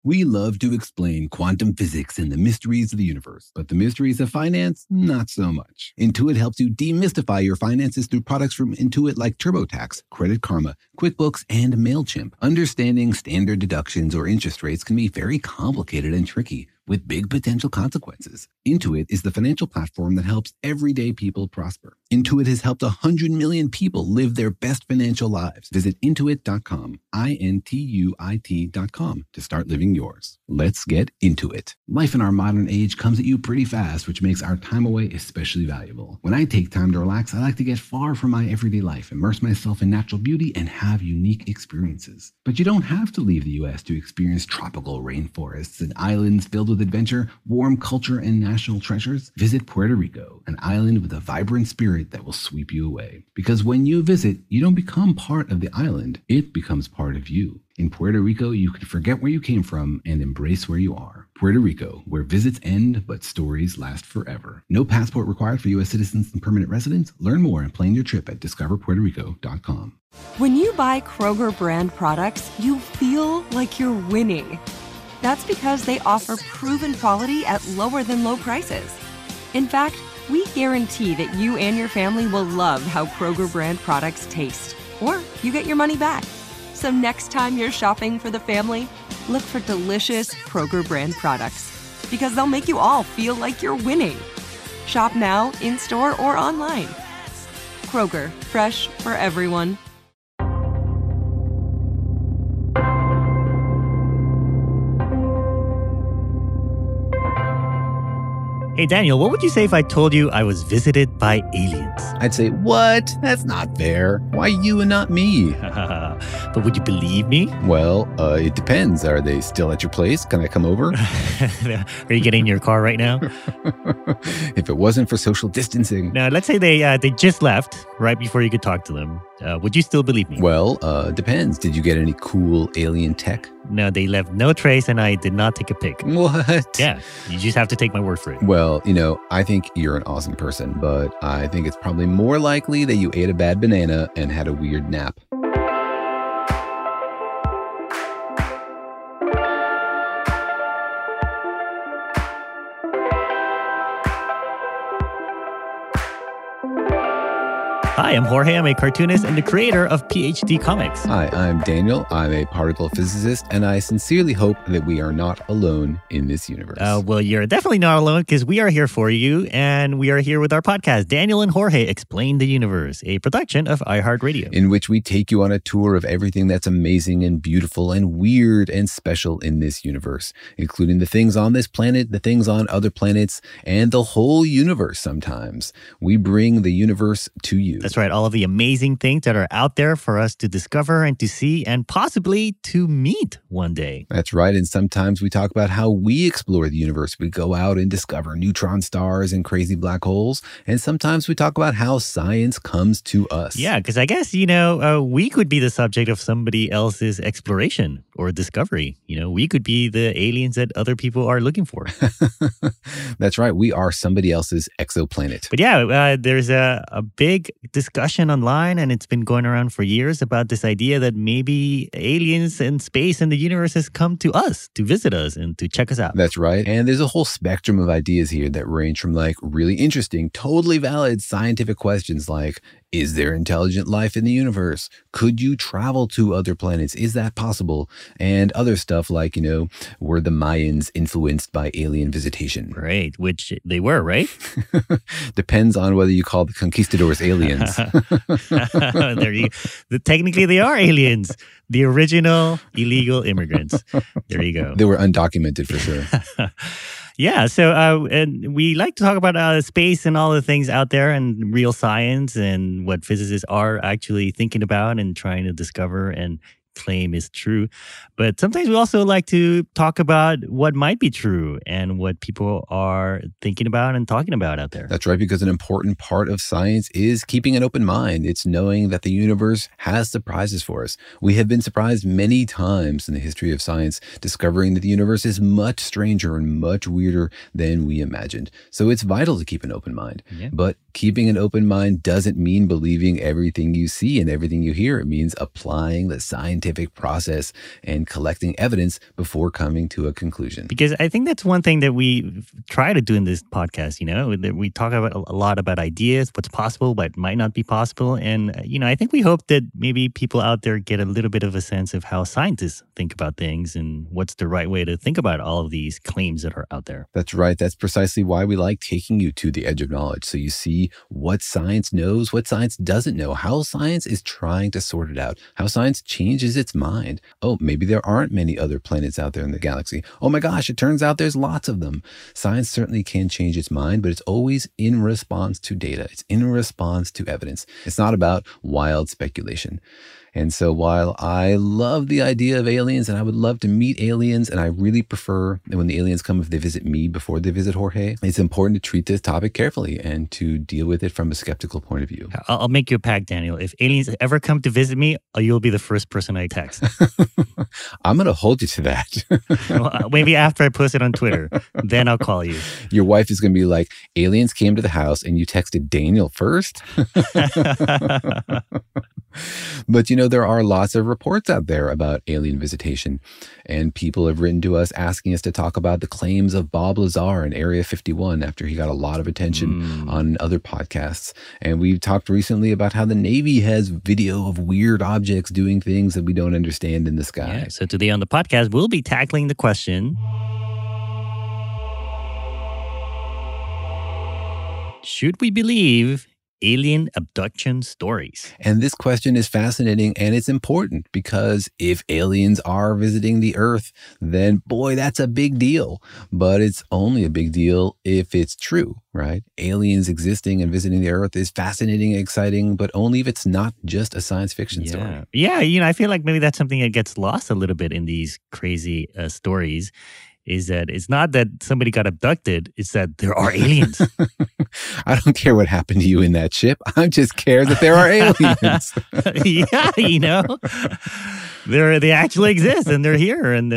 We love to explain quantum physics and the mysteries of the universe, but the mysteries of finance, not so much. Intuit helps you demystify your finances through products from Intuit like TurboTax, Credit Karma, QuickBooks, and MailChimp. Understanding standard deductions or interest rates can be very complicated and tricky, with big potential consequences. Intuit is the financial platform that helps everyday people prosper. Intuit has helped 100 million people live their best financial lives. Visit intuit.com, INTUIT.com, to start living yours. Let's get into it. Life in our modern age comes at you pretty fast, which makes our time away especially valuable. When I take time to relax, I like to get far from my everyday life, immerse myself in natural beauty, and have unique experiences. But you don't have to leave the U.S. to experience tropical rainforests and islands filled with adventure, warm culture, and national treasures. Visit Puerto Rico, an island with a vibrant spirit that will sweep you away. Because when you visit, you don't become part of the island, it becomes part of you. In Puerto Rico, you can forget where you came from and embrace where you are. Puerto Rico, where visits end, but stories last forever. No passport required for U.S. citizens and permanent residents. Learn more and plan your trip at discoverpuertorico.com. When you buy Kroger brand products, you feel like you're winning. That's because they offer proven quality at lower than low prices. In fact, we guarantee that you and your family will love how Kroger brand products taste, or you get your money back. So next time you're shopping for the family, look for delicious Kroger brand products, because they'll make you all feel like you're winning. Shop now, in-store, or online. Kroger, fresh for everyone. Hey, Daniel, what would you say if I told you I was visited by aliens? I'd say, what? That's not fair. Why you and not me? But would you believe me? Well, it depends. Are they still at your place? Can I come over? Are you getting in your car right now? If it wasn't for social distancing. Now, let's say they just left right before you could talk to them. Would you still believe me? Well, depends. Did you get any cool alien tech? No, they left no trace and I did not take a pic. What? Yeah, you just have to take my word for it. Well, I think you're an awesome person, but I think it's probably more likely that you ate a bad banana and had a weird nap. Hi, I'm Jorge. I'm a cartoonist and the creator of PhD Comics. Hi, I'm Daniel. I'm a particle physicist, and I sincerely hope that we are not alone in this universe. Well, you're definitely not alone because we are here for you, and we are here with our podcast, Daniel and Jorge Explain the Universe, a production of iHeartRadio. In which we take you on a tour of everything that's amazing and beautiful and weird and special in this universe, including the things on this planet, the things on other planets, and the whole universe sometimes. We bring the universe to you. That's right. All of the amazing things that are out there for us to discover and to see and possibly to meet one day. That's right. And sometimes we talk about how we explore the universe. We go out and discover neutron stars and crazy black holes. And sometimes we talk about how science comes to us. Yeah, because I guess, we could be the subject of somebody else's exploration or discovery. We could be the aliens that other people are looking for. That's right. We are somebody else's exoplanet. But yeah, there's a big discussion online, and it's been going around for years about this idea that maybe aliens and space and the universe has come to us to visit us and to check us out. That's right. And there's a whole spectrum of ideas here that range from really interesting, totally valid scientific questions like, is there intelligent life in the universe? Could you travel to other planets? Is that possible? And other stuff like, were the Mayans influenced by alien visitation? Right, which they were, right? Depends on whether you call the conquistadors aliens. Technically, they are aliens. The original illegal immigrants. There you go. They were undocumented for sure. Yeah, so and we like to talk about space and all the things out there and real science and what physicists are actually thinking about and trying to discover and claim is true. But sometimes we also like to talk about what might be true and what people are thinking about and talking about out there. That's right, because an important part of science is keeping an open mind. It's knowing that the universe has surprises for us. We have been surprised many times in the history of science, discovering that the universe is much stranger and much weirder than we imagined. So it's vital to keep an open mind. Yeah. But Keeping an open mind doesn't mean believing everything you see and everything you hear. It means applying the scientific process and collecting evidence before coming to a conclusion. Because I think that's one thing that we try to do in this podcast, that we talk about a lot about ideas, what's possible, what might not be possible. And, I think we hope that maybe people out there get a little bit of a sense of how scientists think about things and what's the right way to think about all of these claims that are out there. That's right. That's precisely why we like taking you to the edge of knowledge. So you see what science knows, what science doesn't know, how science is trying to sort it out, how science changes its mind. Oh, maybe there aren't many other planets out there in the galaxy. Oh my gosh, it turns out there's lots of them. Science certainly can change its mind, but it's always in response to data. It's in response to evidence. It's not about wild speculation. And so while I love the idea of aliens and I would love to meet aliens, and I really prefer that when the aliens come, if they visit me before they visit Jorge, it's important to treat this topic carefully and to deal with it from a skeptical point of view. I'll make you a pact, Daniel. If aliens ever come to visit me, you'll be the first person I text. I'm going to hold you to that. Well, maybe after I post it on Twitter, then I'll call you. Your wife is going to be like, aliens came to the house and you texted Daniel first? But there are lots of reports out there about alien visitation, and people have written to us asking us to talk about the claims of Bob Lazar in Area 51 after he got a lot of attention on other podcasts. And we've talked recently about how the Navy has video of weird objects doing things that we don't understand in the sky. Yeah, so today on the podcast, we'll be tackling the question, should we believe alien abduction stories? And this question is fascinating and it's important because if aliens are visiting the Earth, then boy, that's a big deal. But it's only a big deal if it's true, right? Aliens existing and visiting the Earth is fascinating and exciting, but only if it's not just a science fiction story. Yeah, I feel like maybe that's something that gets lost a little bit in these crazy stories. Is that it's not that somebody got abducted, it's that there are aliens. I don't care what happened to you in that ship. I just care that there are aliens. They actually exist and they're here, and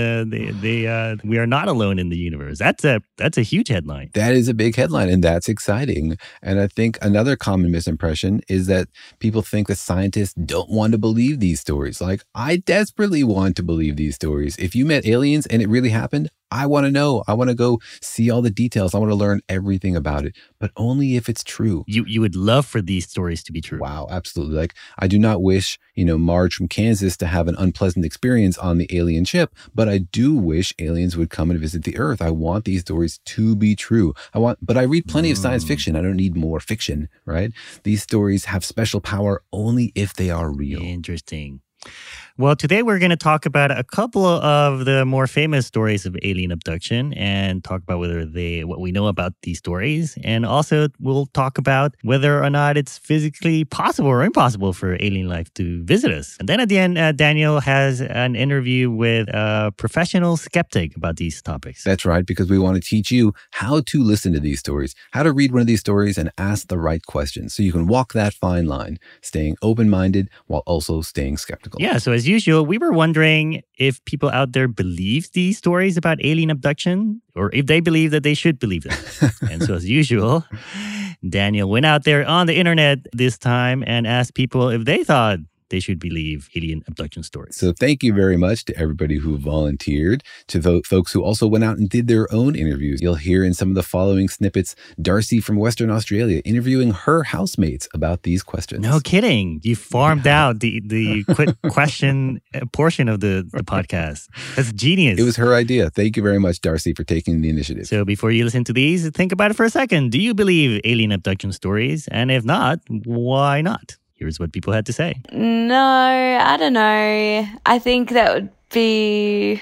we are not alone in the universe. That's a huge headline. That is a big headline, and that's exciting. And I think another common misimpression is that people think that scientists don't want to believe these stories. Like, I desperately want to believe these stories. If you met aliens and it really happened, I want to know. I want to go see all the details. I want to learn everything about it, but only if it's true. You would love for these stories to be true. Wow, absolutely. Like, I do not wish, Marge from Kansas to have an unpleasant experience on the alien ship, but I do wish aliens would come and visit the Earth. I want these stories to be true. But I read plenty of science fiction. I don't need more fiction, right? These stories have special power only if they are real. Interesting. Well, today we're going to talk about a couple of the more famous stories of alien abduction and talk about what we know about these stories. And also we'll talk about whether or not it's physically possible or impossible for alien life to visit us. And then at the end, Daniel has an interview with a professional skeptic about these topics. That's right, because we want to teach you how to listen to these stories, how to read one of these stories and ask the right questions so you can walk that fine line, staying open-minded while also staying skeptical. Yeah, so as usual, we were wondering if people out there believe these stories about alien abduction or if they believe that they should believe them. And so as usual, Daniel went out there on the internet this time and asked people if they thought they should believe alien abduction stories. So thank you very much to everybody who volunteered, to the folks who also went out and did their own interviews. You'll hear in some of the following snippets, Darcy from Western Australia interviewing her housemates about these questions. No kidding. You farmed out the question portion of the podcast. That's genius. It was her idea. Thank you very much, Darcy, for taking the initiative. So before you listen to these, think about it for a second. Do you believe alien abduction stories? And if not, why not? Here's what people had to say. No, I don't know. I think that would be,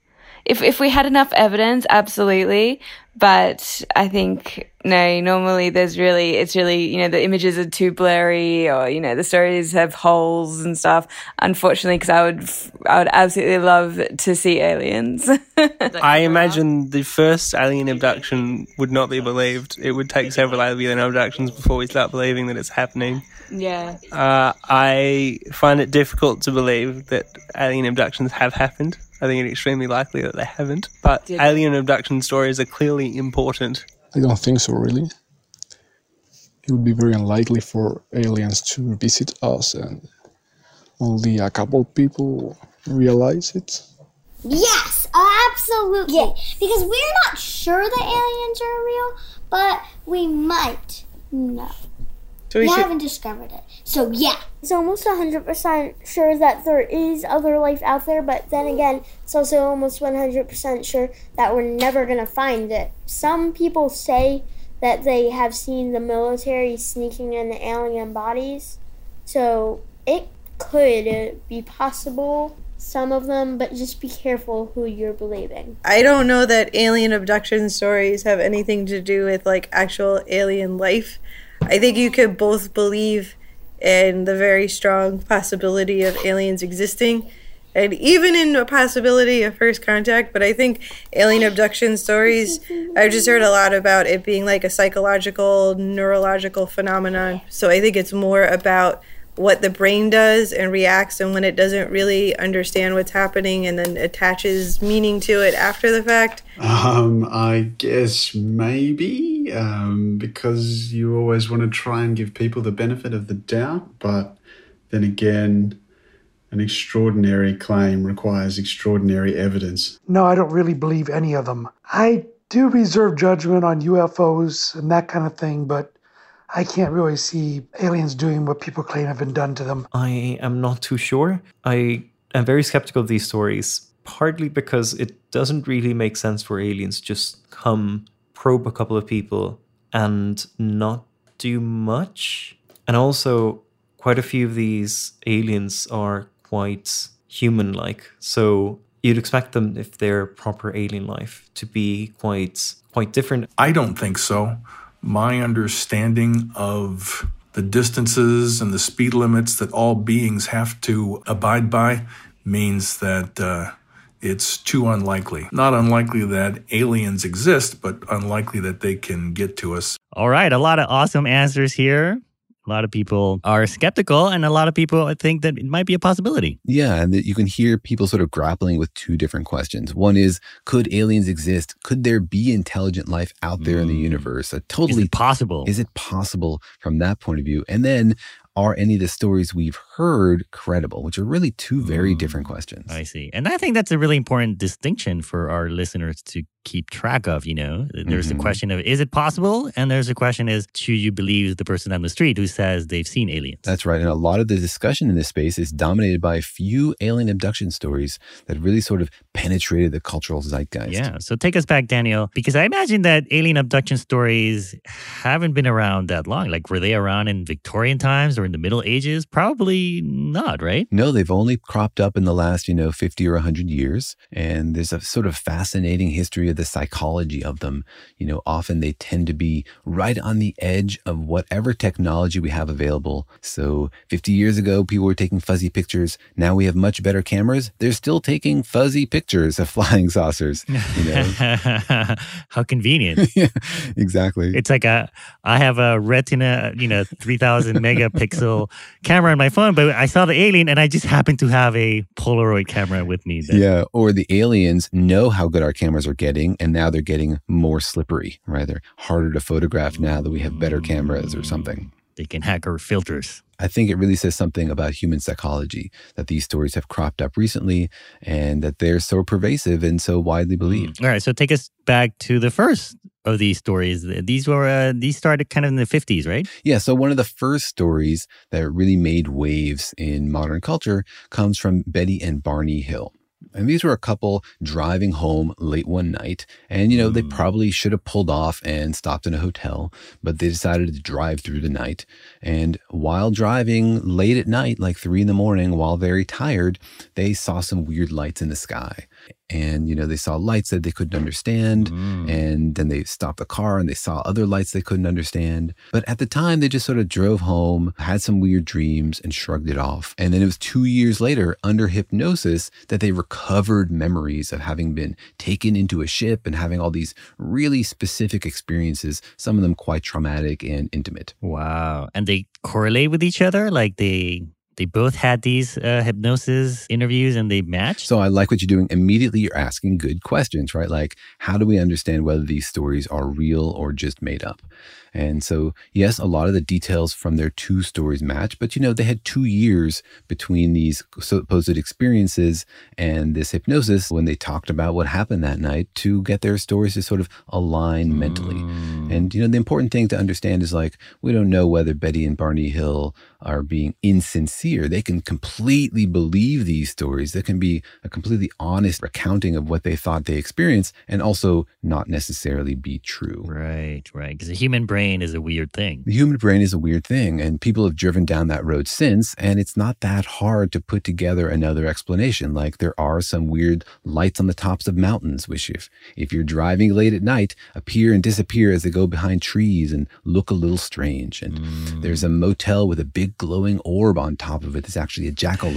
if we had enough evidence, absolutely. But I think, no, normally it's really, the images are too blurry or, the stories have holes and stuff. Unfortunately, because I would absolutely love to see aliens. I imagine the first alien abduction would not be believed. It would take several alien abductions before we start believing that it's happening. Yeah. I find it difficult to believe that alien abductions have happened. I think it's extremely likely that they haven't. But alien abduction stories are clearly important. I don't think so, really. it would be very unlikely for aliens to visit us, and only a couple people realize it. Yes, absolutely. Yeah. Because we're not sure that aliens are real, but we might know. So we haven't discovered it. So yeah. It's almost 100% sure that there is other life out there, but then again, it's also almost 100% sure that we're never going to find it. Some people say that they have seen the military sneaking in alien bodies, so it could be possible, some of them, but just be careful who you're believing. I don't know that alien abduction stories have anything to do with like actual alien life. I think you could both believe in the very strong possibility of aliens existing and even in the possibility of first contact, but I think alien abduction stories, I've just heard a lot about it being like a psychological, neurological phenomenon. So I think it's more about what the brain does and reacts, and when it doesn't really understand what's happening and then attaches meaning to it after the fact. I guess maybe, because you always want to try and give people the benefit of the doubt, but then again, an extraordinary claim requires extraordinary evidence. No, I don't really believe any of them. I do reserve judgment on UFOs and that kind of thing, but I can't really see aliens doing what people claim have been done to them. I am not too sure. I am very skeptical of these stories, partly because it doesn't really make sense for aliens just come, probe a couple of people, and not do much. And also, quite a few of these aliens are quite human-like. So you'd expect them, if they're proper alien life, to be quite different. I don't think so. My understanding of the distances and the speed limits that all beings have to abide by means that it's too unlikely. Not unlikely that aliens exist, but unlikely that they can get to us. All right, a lot of awesome answers here. A lot of people are skeptical, and a lot of people think that it might be a possibility. Yeah, and you can hear people sort of grappling with two different questions. One is, could aliens exist? Could there be intelligent life out there in the universe? Is it possible? Is it possible from that point of view? And then, are any of the stories we've heard credible? Which are really two very different questions. I see. And I think that's a really important distinction for our listeners to keep track of, you know. There's a question of, is it possible? And there's a question is, should you believe the person on the street who says they've seen aliens? That's right. And a lot of the discussion in this space is dominated by a few alien abduction stories that really sort of penetrated the cultural zeitgeist. Yeah. So take us back, Daniel, because I imagine that alien abduction stories haven't been around that long. Like, were they around in Victorian times or in the Middle Ages? Probably not, right? No, they've only cropped up in the last, 50 or 100 years. And there's a sort of fascinating history of the psychology of them. Often they tend to be right on the edge of whatever technology we have available. So 50 years ago, people were taking fuzzy pictures. Now we have much better cameras. They're still taking fuzzy pictures of flying saucers. How convenient. Yeah, exactly. It's like I have a Retina, 3000 megapixel camera on my phone, but I saw the alien and I just happened to have a Polaroid camera with me. Yeah, or the aliens know how good our cameras are getting, and now they're getting more slippery, right? They're harder to photograph now that we have better cameras or something. They can hack our filters. I think it really says something about human psychology that these stories have cropped up recently and that they're so pervasive and so widely believed. All right, so take us back to the first of these stories. These started kind of in the 50s, right? Yeah, so one of the first stories that really made waves in modern culture comes from Betty and Barney Hill. And these were a couple driving home late one night. And, they probably should have pulled off and stopped in a hotel, but they decided to drive through the night. And while driving late at night, like 3 a.m, while very tired, they saw some weird lights in the sky. And, they saw lights that they couldn't understand. And then they stopped the car and they saw other lights they couldn't understand. But at the time, they just sort of drove home, had some weird dreams, and shrugged it off. And then it was 2 years later, under hypnosis, that they recovered memories of having been taken into a ship and having all these really specific experiences, some of them quite traumatic and intimate. Wow. And they correlate with each other? Like they They both had these hypnosis interviews and they matched. So I like what you're doing. Immediately, you're asking good questions, right? Like, how do we understand whether these stories are real or just made up? And so, yes, a lot of the details from their two stories match, but they had 2 years between these supposed experiences and this hypnosis when they talked about what happened that night to get their stories to sort of align mentally. And, the important thing to understand is like, we don't know whether Betty and Barney Hill are being insincere. They can completely believe these stories. There can be a completely honest recounting of what they thought they experienced and also not necessarily be true. Right. Because the human brain is a weird thing. The human brain is a weird thing, and people have driven down that road since, and it's not that hard to put together another explanation. Like there are some weird lights on the tops of mountains, which if you're driving late at night, appear and disappear as they go behind trees and look a little strange. And there's a motel with a big glowing orb on top of it. It's actually a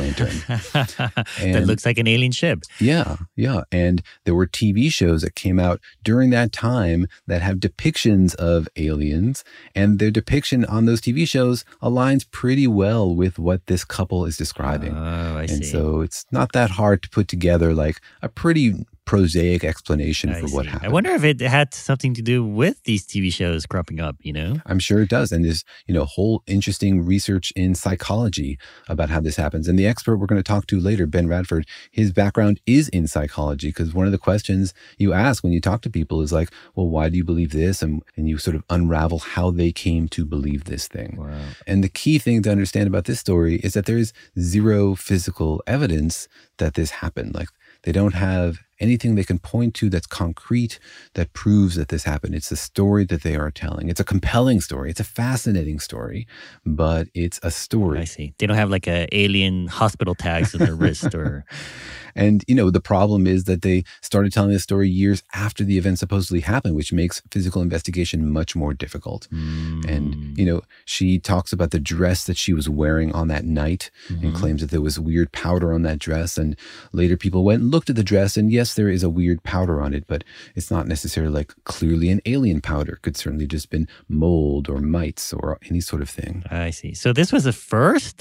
jack-o'-lantern. That looks like an alien ship. Yeah. And there were TV shows that came out during that time that have depictions of aliens, and their depiction on those TV shows aligns pretty well with what this couple is describing. Oh, I see. And so it's not that hard to put together like a pretty prosaic explanation for what happened. I wonder if it had something to do with these TV shows cropping up, I'm sure it does. And there's, whole interesting research in psychology about how this happens. And the expert we're going to talk to later, Ben Radford, his background is in psychology, because one of the questions you ask when you talk to people is like, well, why do you believe this? And you sort of unravel how they came to believe this thing. Wow. And the key thing to understand about this story is that there is zero physical evidence that this happened. Like they don't have anything they can point to that's concrete that proves that this happened. It's a story that they are telling. It's a compelling story. It's a fascinating story, but it's a story. I see. They don't have like a alien hospital tags on their wrist or... And, the problem is that they started telling this story years after the event supposedly happened, which makes physical investigation much more difficult. And, she talks about the dress that she was wearing on that night and claims that there was weird powder on that dress. And later people went and looked at the dress, and yes, there is a weird powder on it, but it's not necessarily like clearly an alien powder. It could certainly just been mold or mites or any sort of thing. I see. So this was the first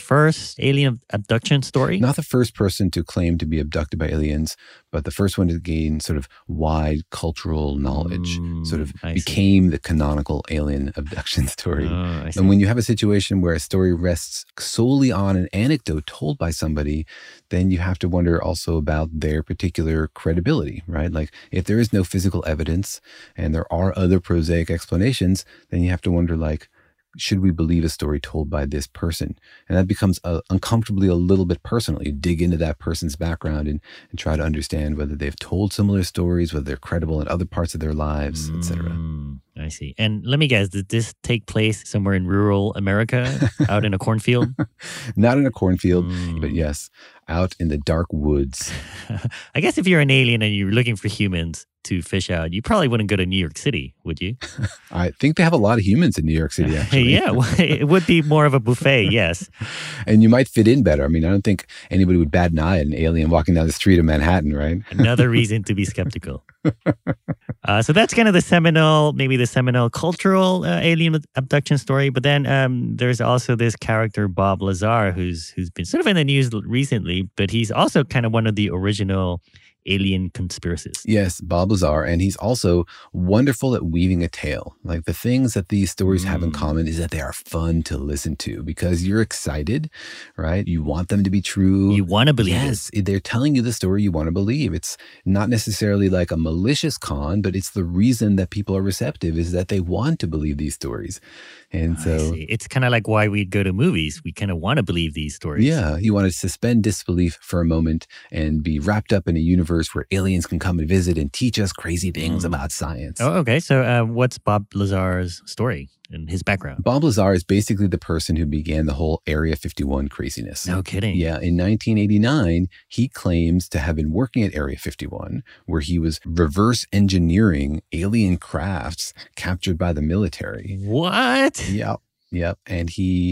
alien abduction story? Not the first person to claim to be abducted by aliens, but the first one to gain sort of wide cultural knowledge, became the canonical alien abduction story. And when you have a situation where a story rests solely on an anecdote told by somebody, then you have to wonder also about their particular credibility, right? Like if there is no physical evidence and there are other prosaic explanations, then you have to wonder like, should we believe a story told by this person? And that becomes uncomfortably a little bit personal. You dig into that person's background and try to understand whether they've told similar stories, whether they're credible in other parts of their lives, etc. I see. And let me guess, did this take place somewhere in rural America, out in a cornfield? Not in a cornfield, but yes, out in the dark woods. I guess if you're an alien and you're looking for humans to fish out, you probably wouldn't go to New York City, would you? I think they have a lot of humans in New York City, actually. Yeah, well, it would be more of a buffet, yes. And you might fit in better. I mean, I don't think anybody would bat an eye at an alien walking down the street of Manhattan, right? Another reason to be skeptical. So that's kind of the seminal cultural alien abduction story. But then there's also this character, Bob Lazar, who's been sort of in the news recently, but he's also kind of one of the original alien conspiracists. Yes, Bob Lazar, and he's also wonderful at weaving a tale. Like the things that these stories have in common is that they are fun to listen to because you're excited, right? You want them to be true. You want to believe it. Yes, they're telling you the story you want to believe. It's not necessarily like a malicious con, but it's the reason that people are receptive is that they want to believe these stories. And so it's kind of like why we go to movies. We kind of want to believe these stories. Yeah, you want to suspend disbelief for a moment and be wrapped up in a universe where aliens can come and visit and teach us crazy things about science. Oh, okay. So what's Bob Lazar's story and his background? Bob Lazar is basically the person who began the whole Area 51 craziness. No kidding. Yeah. In 1989, he claims to have been working at Area 51, where he was reverse engineering alien crafts captured by the military. What? Yep. And he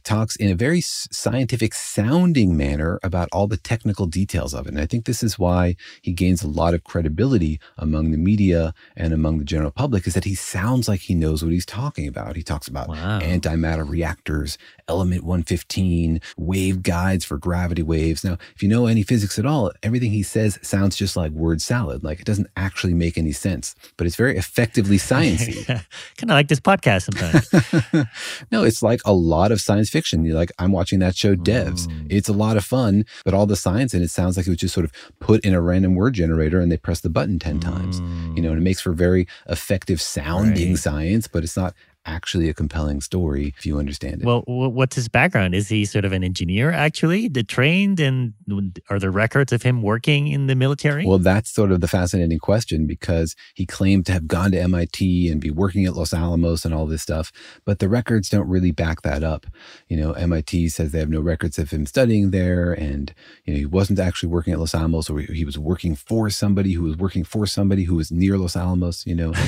talks in a very scientific sounding manner about all the technical details of it. And I think this is why he gains a lot of credibility among the media and among the general public, is that he sounds like he knows what he's talking about. He talks about antimatter reactors, element 115, wave guides for gravity waves. Now, if you know any physics at all, everything he says sounds just like word salad. Like, it doesn't actually make any sense, but it's very effectively sciencey. Kind of like this podcast sometimes. No, it's like a lot of science fiction. You're like, I'm watching that show Devs. It's a lot of fun, but all the science in it sounds like it was just sort of put in a random word generator and they press the button 10 times. You know, and it makes for very effective sounding science, but it's not actually a compelling story if you understand it. Well, what's his background? Is he sort of an engineer actually, trained, and are there records of him working in the military? Well, that's sort of the fascinating question, because he claimed to have gone to MIT and be working at Los Alamos and all this stuff, but the records don't really back that up. You know, MIT says they have no records of him studying there, and you know, he wasn't actually working at Los Alamos, or he was working for somebody who was working for somebody who was near Los Alamos, you know.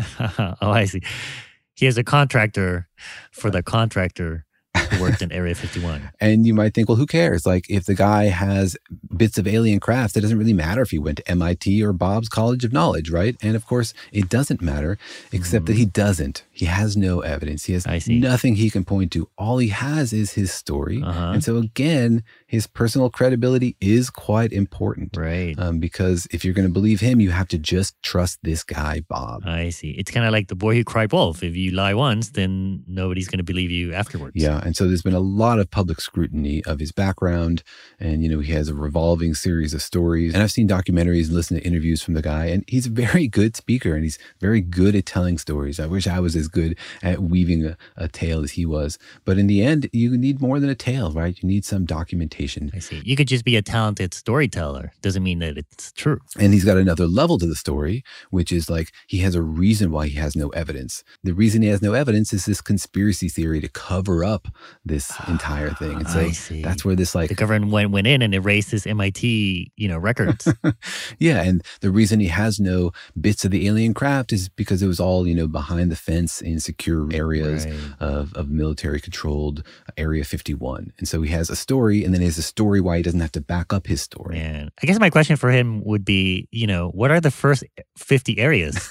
Oh, I see. He is a contractor for the contractor who worked in Area 51. And you might think, well, who cares? Like, if the guy has bits of alien crafts, it doesn't really matter if he went to MIT or Bob's College of Knowledge, right? And of course, it doesn't matter, except that he doesn't. He has no evidence. He has nothing he can point to. All he has is his story. And so again, his personal credibility is quite important. Right. Because if you're going to believe him, you have to just trust this guy, Bob. I see. It's kind of like the boy who cried wolf. If you lie once, then nobody's going to believe you afterwards. Yeah. And so there's been a lot of public scrutiny of his background. And, you know, he has a revolving series of stories. And I've seen documentaries and listened to interviews from the guy. And he's a very good speaker, and he's very good at telling stories. I wish I was as good at weaving a tale as he was. But in the end, you need more than a tale, right? You need some documentation. I see. You could just be a talented storyteller. Doesn't mean that it's true. And he's got another level to the story, which is like, he has a reason why he has no evidence. The reason he has no evidence is this conspiracy theory to cover up this entire thing. And so that's where this, like, the government went in and erased his MIT, you know, records. Yeah. And the reason he has no bits of the alien craft is because it was all, you know, behind the fence in secure areas of military controlled Area 51. And so he has a story, and then he has a story why he doesn't have to back up his story. And I guess my question for him would be, you know, what are the first 50 areas?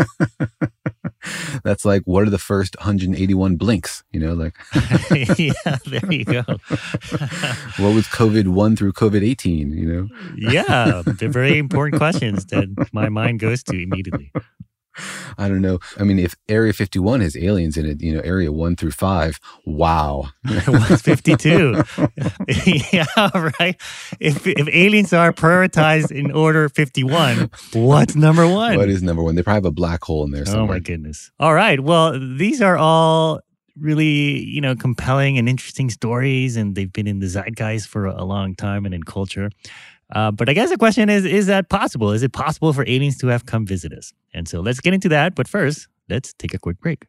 That's like, what are the first 181 blinks? You know, like. Yeah, there you go. What was COVID 1 through COVID 18, you know? Yeah, they're very important questions that my mind goes to immediately. I don't know. I mean, if Area 51 has aliens in it, you know, Area 1 through 5, wow. What's 52? Yeah, right. If aliens are prioritized in order 51, what's number 1? What is number 1? They probably have a black hole in there somewhere. Oh, my goodness. All right. Well, these are all really, you know, compelling and interesting stories, and they've been in the zeitgeist for a long time and in culture. But I guess the question is that possible? Is it possible for aliens to have come visit us? And so let's get into that. But first, let's take a quick break.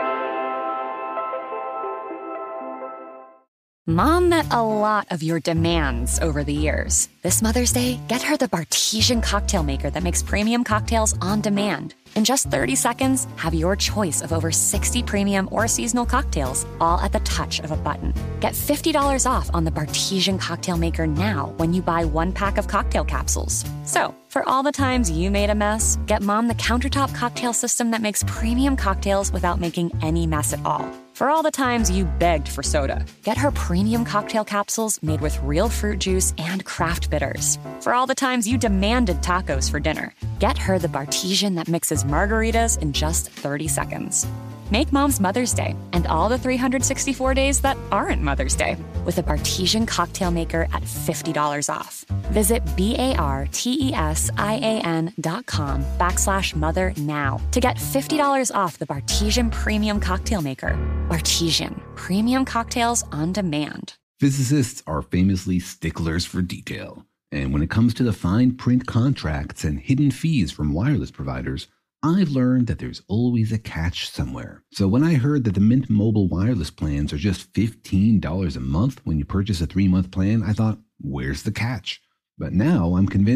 Mom met a lot of your demands over the years. This Mother's Day, get her the Bartesian cocktail maker that makes premium cocktails on demand. In just 30 seconds, have your choice of over 60 premium or seasonal cocktails, all at the touch of a button. Get $50 off on the Bartesian cocktail maker now when you buy 1 pack of cocktail capsules. So, for all the times you made a mess, get Mom the countertop cocktail system that makes premium cocktails without making any mess at all. For all the times you begged for soda, get her premium cocktail capsules made with real fruit juice and craft bitters. For all the times you demanded tacos for dinner, get her the Bartesian that mixes margaritas in just 30 seconds. Make Mom's Mother's Day and all the 364 days that aren't Mother's Day with a Bartesian cocktail maker at $50 off. Visit BARTESIAN.com/mother now to get $50 off the Bartesian Premium Cocktail Maker. Bartesian, premium cocktails on demand. Physicists are famously sticklers for detail. And when it comes to the fine print contracts and hidden fees from wireless providers, I've learned that there's always a catch somewhere. So when I heard that the Mint Mobile wireless plans are just $15 a month when you purchase a 3-month plan, I thought, where's the catch? But now I'm convinced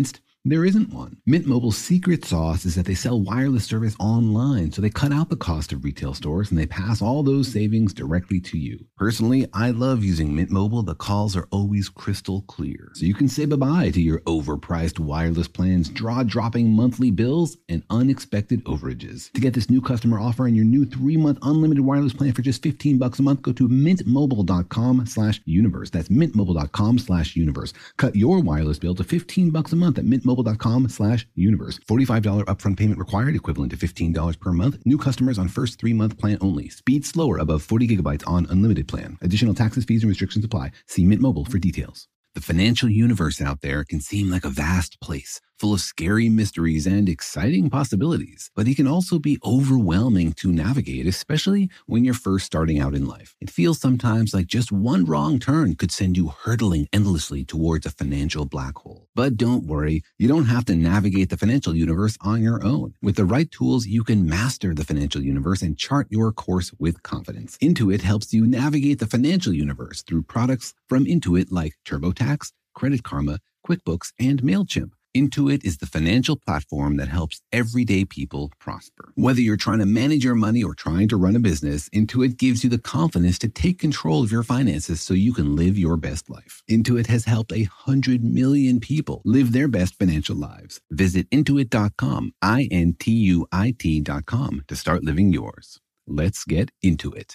There isn't one. Mint Mobile's secret sauce is that they sell wireless service online, so they cut out the cost of retail stores and they pass all those savings directly to you. Personally, I love using Mint Mobile. The calls are always crystal clear, so you can say bye-bye to your overpriced wireless plans, jaw-dropping monthly bills, and unexpected overages. To get this new customer offer and your new 3-month unlimited wireless plan for just $15 a month, go to mintmobile.com/universe. That's mintmobile.com/universe. Cut your wireless bill to $15 a month at mintmobile.com/universe. $45 upfront payment required, equivalent to $15 per month. New customers on first 3-month plan only. Speed slower above 40 gigabytes on unlimited plan. Additional taxes, fees, and restrictions apply. See Mint Mobile for details. The financial universe out there can seem like a vast place, full of scary mysteries and exciting possibilities, but it can also be overwhelming to navigate, especially when you're first starting out in life. It feels sometimes like just one wrong turn could send you hurtling endlessly towards a financial black hole. But don't worry, you don't have to navigate the financial universe on your own. With the right tools, you can master the financial universe and chart your course with confidence. Intuit helps you navigate the financial universe through products from Intuit like TurboTax, Credit Karma, QuickBooks, and MailChimp. Intuit is the financial platform that helps everyday people prosper. Whether you're trying to manage your money or trying to run a business, Intuit gives you the confidence to take control of your finances so you can live your best life. Intuit has helped 100 million people live their best financial lives. Visit Intuit.com, INTUIT.com to start living yours. Let's get into it.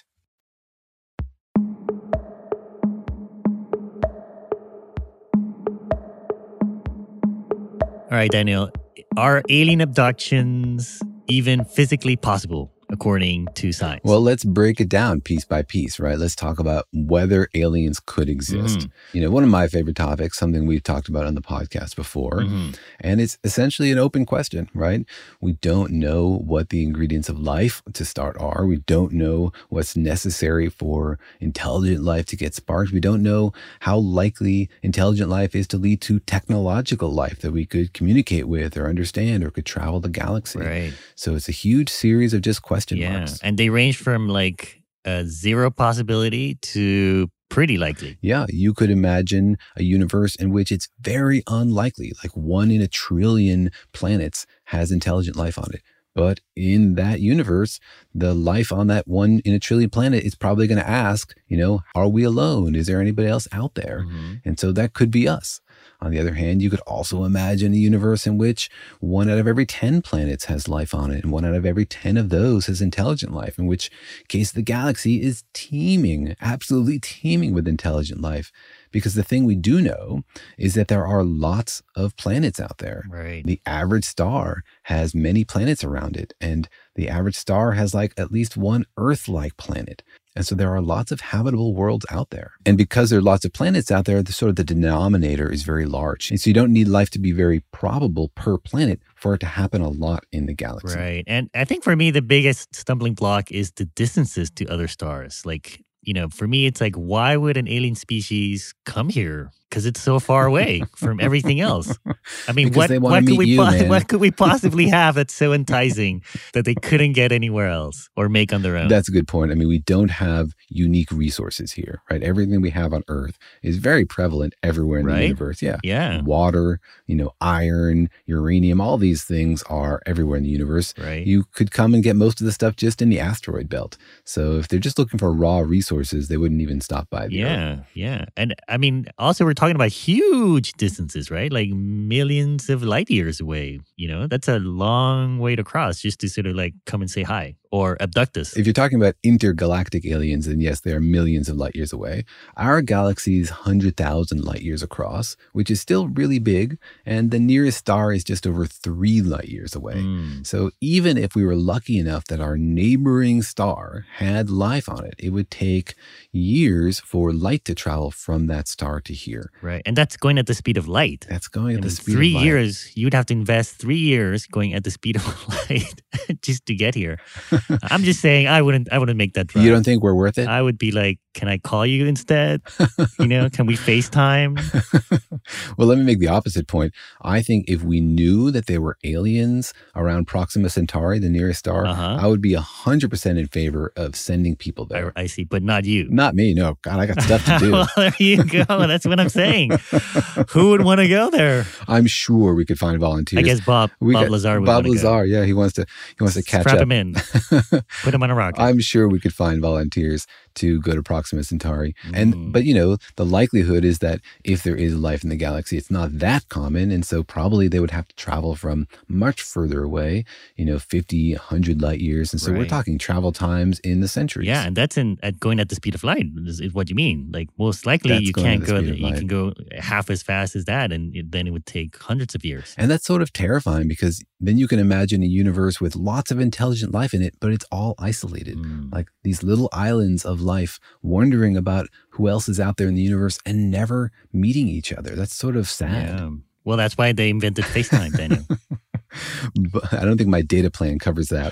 All right, Daniel, are alien abductions even physically possible, according to science? Well, let's break it down piece by piece, right? Let's talk about whether aliens could exist. You know, one of my favorite topics, something we've talked about on the podcast before, and it's essentially an open question, right? We don't know what the ingredients of life to start are. We don't know what's necessary for intelligent life to get sparked. We don't know how likely intelligent life is to lead to technological life that we could communicate with or understand or could travel the galaxy. Right. So it's a huge series of just question marks. And they range from like a zero possibility to pretty likely. Yeah, you could imagine a universe in which it's very unlikely, like 1 in a trillion planets has intelligent life on it. But in that universe, the life on that 1 in a trillion planet is probably going to ask, you know, are we alone? Is there anybody else out there? And so that could be us. On the other hand, you could also imagine a universe in which 1 out of every 10 planets has life on it, and 1 out of every 10 of those has intelligent life, in which case the galaxy is teeming, absolutely teeming with intelligent life. Because the thing we do know is that there are lots of planets out there. Right. The average star has many planets around it, and the average star has like at least 1 Earth-like planet. And so there are lots of habitable worlds out there. And because there are lots of planets out there, the denominator is very large. And so you don't need life to be very probable per planet for it to happen a lot in the galaxy. Right. And I think for me, the biggest stumbling block is the distances to other stars. Like, you know, for me, it's like, why would an alien species come here? Because it's so far away from everything else. I mean, what could we possibly have that's so enticing that they couldn't get anywhere else or make on their own? That's a good point. I mean, we don't have unique resources here, right? Everything we have on Earth is very prevalent everywhere in the universe. Yeah. Water, you know, iron, uranium, all these things are everywhere in the universe. Right. You could come and get most of the stuff just in the asteroid belt. So if they're just looking for raw resources, they wouldn't even stop by the Earth. Yeah. And I mean, also we're talking about huge distances, right? Like millions of light years away. You know, that's a long way to cross just to sort of like come and say hi or abduct us. If you're talking about intergalactic aliens, then yes, they are millions of light years away. Our galaxy is 100,000 light years across, which is still really big. And the nearest star is just over 3 light years away. So even if we were lucky enough that our neighboring star had life on it, it would take years for light to travel from that star to here. Right. And that's going at the speed of light. That's going at the speed of 3 light. years, you'd have to invest 3 years going at the speed of light just to get here. I'm just saying I wouldn't make that drive. You don't think we're worth it? I would be like, can I call you instead? Can we FaceTime? Well, let me make the opposite point. I think if we knew that there were aliens around Proxima Centauri, the nearest star, I would be 100% in favor of sending people there. I see, but not you. Not me, no. God, I got stuff to do. Well, there you go. That's what I'm saying. Who would want to go there? I'm sure we could find volunteers. I guess Bob Lazar would Bob Lazar, go. Yeah, he wants to catch Strap up. him in. Put him on a rocket. I'm sure we could find volunteers to go to Proxima Centauri. But the likelihood is that if there is life in the galaxy, it's not that common. And so probably they would have to travel from much further away, 50, 100 light years. And so we're talking travel times in the centuries. Yeah, and that's going at the speed of light is what you mean. Like most likely you can't go, you can go half as fast as that, and then it would take hundreds of years. And that's sort of terrifying because then you can imagine a universe with lots of intelligent life in it, but it's all isolated. Like these little islands of life wondering about who else is out there in the universe and never meeting each other. That's sort of sad. Yeah. Well, that's why they invented FaceTime, Daniel. But I don't think my data plan covers that.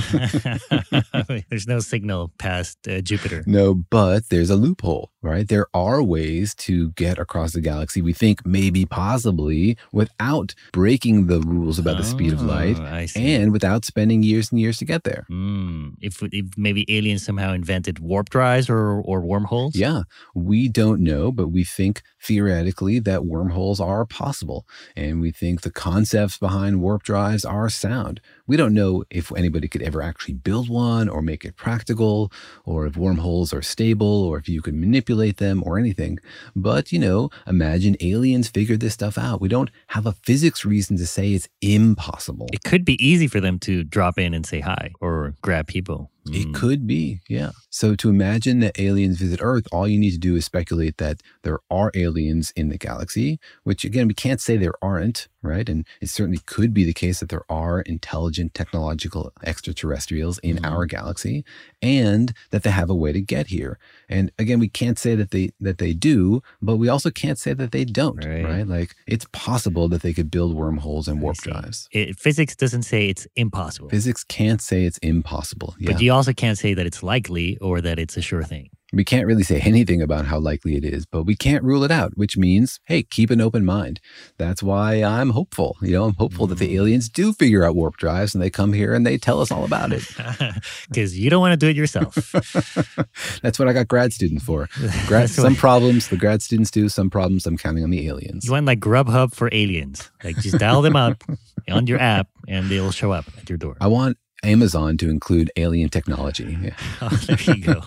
There's no signal past Jupiter. No, but there's a loophole, right? There are ways to get across the galaxy, we think maybe possibly, without breaking the rules about the speed of light and without spending years and years to get there. If maybe aliens somehow invented warp drives or wormholes? Yeah, we don't know, but we think theoretically that wormholes are possible. And we think the concepts behind warp drives are sound. We don't know if anybody could ever actually build one or make it practical, or if wormholes are stable, or if you could manipulate them or anything. But, imagine aliens figured this stuff out. We don't have a physics reason to say it's impossible. It could be easy for them to drop in and say hi or grab people. It could be, yeah. So to imagine that aliens visit Earth, all you need to do is speculate that there are aliens in the galaxy, which again, we can't say there aren't, right? And it certainly could be the case that there are intelligent technological extraterrestrials in our galaxy, and that they have a way to get here. And again, we can't say that they do, but we also can't say that they don't, right? Like it's possible that they could build wormholes and warp drives. Physics doesn't say it's impossible. Physics can't say it's impossible. Yeah. But you also can't say that it's likely or that it's a sure thing. We can't really say anything about how likely it is, but we can't rule it out, which means, hey, keep an open mind. That's why I'm hopeful. I'm hopeful that the aliens do figure out warp drives and they come here and they tell us all about it. Because you don't want to do it yourself. That's what I got grad students for. Some problems the grad students do, some problems I'm counting on the aliens. You want like Grubhub for aliens. Like just dial them up on your app and they'll show up at your door. I want Amazon to include alien technology. Yeah. Oh, there you go.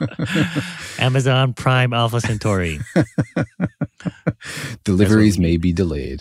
Amazon Prime Alpha Centauri. Deliveries may be delayed.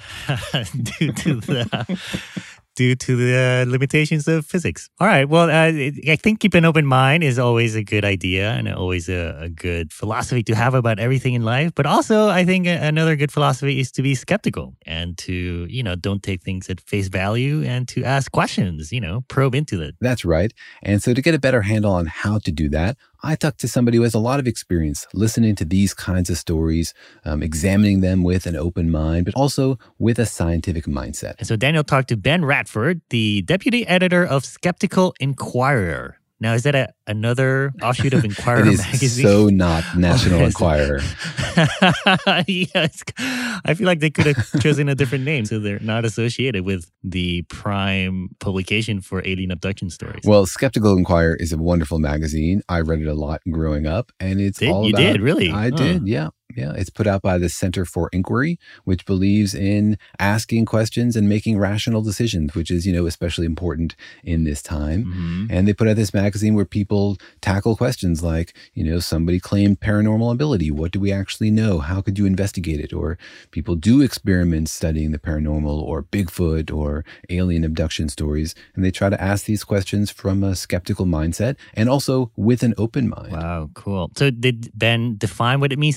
Due to the limitations of physics. All right. Well, I think keep an open mind is always a good idea and always a good philosophy to have about everything in life. But also, I think another good philosophy is to be skeptical and to, don't take things at face value and to ask questions, probe into it. That's right. And so to get a better handle on how to do that, I talked to somebody who has a lot of experience listening to these kinds of stories, examining them with an open mind, but also with a scientific mindset. And so Daniel talked to Ben Radford, the deputy editor of Skeptical Inquirer. Now, is that another offshoot of Inquirer magazine? It is so not National Enquirer. Yes. I feel like they could have chosen a different name so they're not associated with the prime publication for alien abduction stories. Well, Skeptical Inquirer is a wonderful magazine. I read it a lot growing up, and it's all about... You did, really? I did, yeah. Yeah, it's put out by the Center for Inquiry, which believes in asking questions and making rational decisions, which is, especially important in this time. And they put out this magazine where people tackle questions like, somebody claimed paranormal ability. What do we actually know? How could you investigate it? Or people do experiments studying the paranormal or Bigfoot or alien abduction stories. And they try to ask these questions from a skeptical mindset and also with an open mind. Wow, cool. So did Ben define what it means to be a skeptic?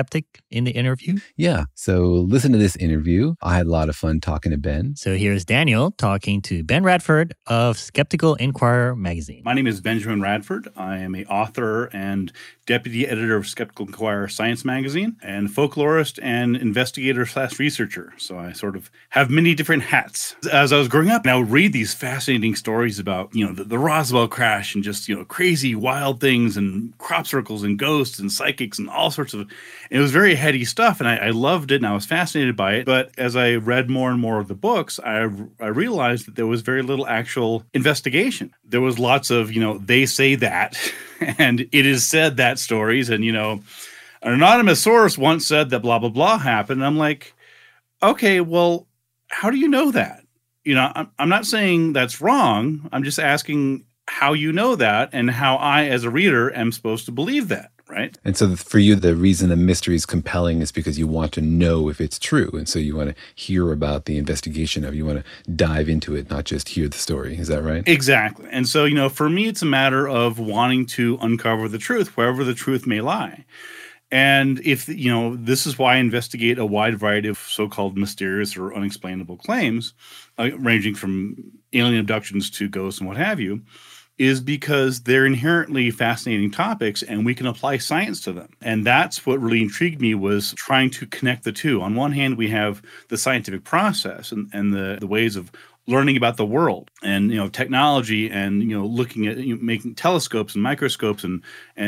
skeptic in the interview? Yeah. So listen to this interview. I had a lot of fun talking to Ben. So here's Daniel talking to Ben Radford of Skeptical Inquirer magazine. My name is Benjamin Radford. I am an author and deputy editor of Skeptical Inquirer Science magazine and folklorist and investigator/researcher. So I sort of have many different hats. As I was growing up, I would read these fascinating stories about, the Roswell crash and just, crazy wild things and crop circles and ghosts and psychics and all sorts of, it was very heady stuff. And I loved it and I was fascinated by it. But as I read more and more of the books, I realized that there was very little actual investigation. There was lots of, they say that, and it is said that stories. And, an anonymous source once said that blah, blah, blah happened. And I'm like, okay, well, how do you know that? I'm not saying that's wrong. I'm just asking how you know that and how I, as a reader, am supposed to believe that. Right. And so for you, the reason the mystery is compelling is because you want to know if it's true. And so you want to hear about the investigation of, you want to dive into it, not just hear the story. Is that right? Exactly. And so, for me, it's a matter of wanting to uncover the truth, wherever the truth may lie. And if, this is why I investigate a wide variety of so-called mysterious or unexplainable claims, ranging from alien abductions to ghosts and what have you, is because they're inherently fascinating topics and we can apply science to them. And that's what really intrigued me, was trying to connect the two. On one hand, we have the scientific process and the ways of learning about the world and, technology and, looking at making telescopes and microscopes and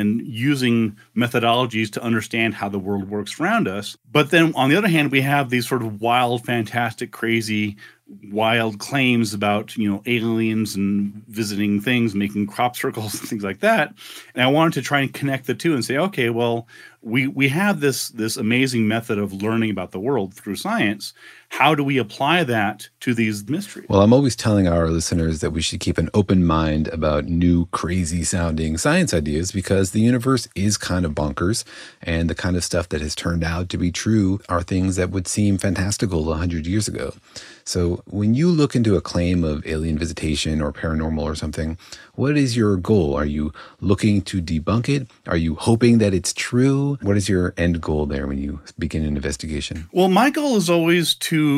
using methodologies to understand how the world works around us. But then on the other hand, we have these sort of wild, fantastic, crazy, wild claims about, aliens and visiting things, making crop circles and things like that. And I wanted to try and connect the two and say, okay, well, we have this amazing method of learning about the world through science. How do we apply that to these mysteries? Well, I'm always telling our listeners that we should keep an open mind about new, crazy sounding science ideas, because the universe is kind of bonkers, and the kind of stuff that has turned out to be true are things that would seem fantastical 100 years ago. So when you look into a claim of alien visitation or paranormal or something, what is your goal? Are you looking to debunk it? Are you hoping that it's true? What is your end goal there when you begin an investigation? Well, my goal is always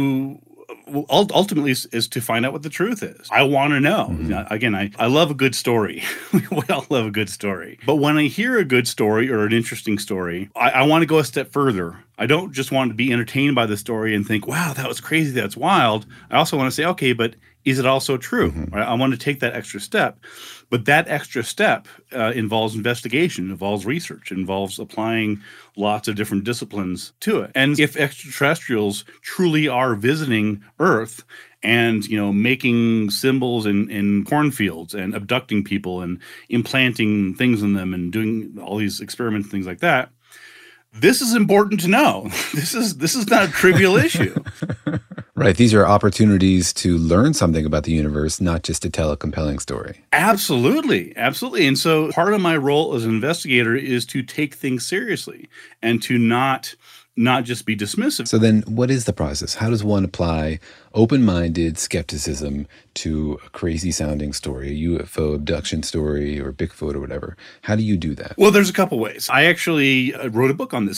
ultimately is to find out what the truth is. I want to know. Mm-hmm. Again, I love a good story. We all love a good story. But when I hear a good story or an interesting story, I want to go a step further. I don't just want to be entertained by the story and think, wow, that was crazy, that's wild. I also want to say, okay, but is it also true? Mm-hmm. Right? I want to take that extra step. But that extra step involves investigation, involves research, involves applying lots of different disciplines to it. And if extraterrestrials truly are visiting Earth and, making symbols in cornfields and abducting people and implanting things in them and doing all these experiments, things like that, this is important to know. This is not a trivial issue. Right. These are opportunities to learn something about the universe, not just to tell a compelling story. Absolutely. Absolutely. And so part of my role as an investigator is to take things seriously and to not just be dismissive. So then what is the process? How does one apply open-minded skepticism to a crazy-sounding story, a UFO abduction story or Bigfoot or whatever? How do you do that? Well, there's a couple ways. I actually wrote a book on this,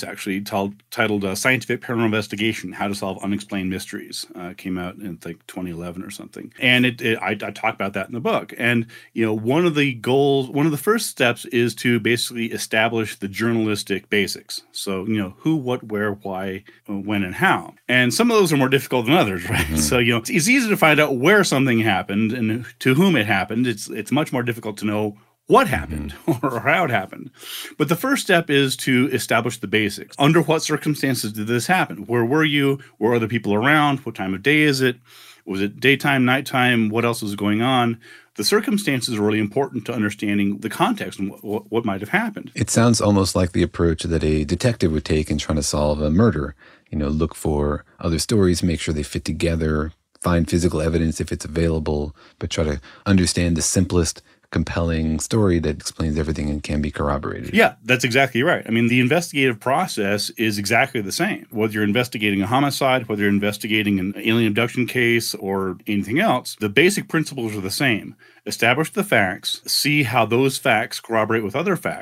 titled Scientific Paranormal Investigation, How to Solve Unexplained Mysteries. Came out in, 2011 or something. And I talk about that in the book. And, one of the first steps is to basically establish the journalistic basics. So, who, what, where, why, when, and how. And some of those are more difficult than others, right? Mm-hmm. So, it's easy to find out where something happened and to whom it happened. It's much more difficult to know what happened or how it happened. But the first step is to establish the basics. Under what circumstances did this happen? Where were you? Were other people around? What time of day is it? Was it daytime, nighttime? What else is going on? The circumstances are really important to understanding the context and what might have happened. It sounds almost like the approach that a detective would take in trying to solve a murder. Look for other stories, make sure they fit together, find physical evidence if it's available, but try to understand the simplest, compelling story that explains everything and can be corroborated. Yeah, that's exactly right. I mean, the investigative process is exactly the same. Whether you're investigating a homicide, whether you're investigating an alien abduction case or anything else, the basic principles are the same. Establish the facts, see how those facts corroborate with other facts,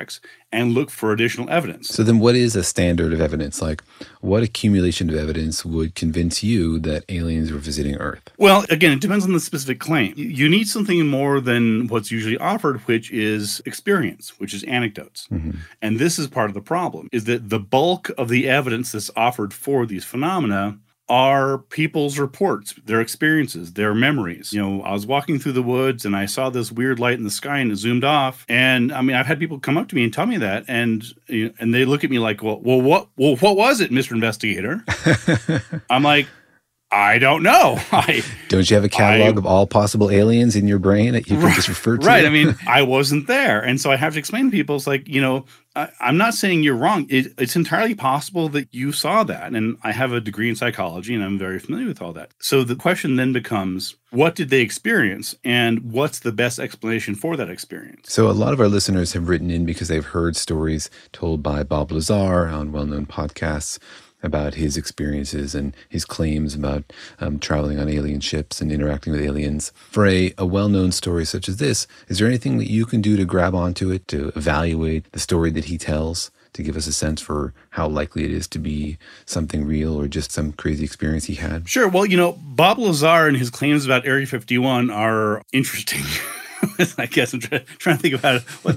and look for additional evidence. So then what is a standard of evidence? Like, what accumulation of evidence would convince you that aliens were visiting Earth? Well, again, it depends on the specific claim. You need something more than what's usually offered, which is experience, which is anecdotes. Mm-hmm. And this is part of the problem, is that the bulk of the evidence that's offered for these phenomena are people's reports, their experiences, their memories. I was walking through the woods and I saw this weird light in the sky and it zoomed off. And I mean, I've had people come up to me and tell me that, and they look at me like, well, what was it, Mr. Investigator? I'm like, I don't know. Don't you have a catalog of all possible aliens in your brain that you can just refer to? Right. I mean, I wasn't there. And so I have to explain to people, it's like, I'm not saying you're wrong. It's entirely possible that you saw that. And I have a degree in psychology and I'm very familiar with all that. So the question then becomes, what did they experience? And what's the best explanation for that experience? So a lot of our listeners have written in because they've heard stories told by Bob Lazar on well-known podcasts about his experiences and his claims about traveling on alien ships and interacting with aliens. For a well-known story such as this, is there anything that you can do to grab onto it, to evaluate the story that he tells, to give us a sense for how likely it is to be something real or just some crazy experience he had? Sure. Well, Bob Lazar and his claims about Area 51 are interesting. I guess I'm trying to think about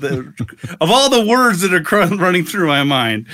of all the words that are running through my mind.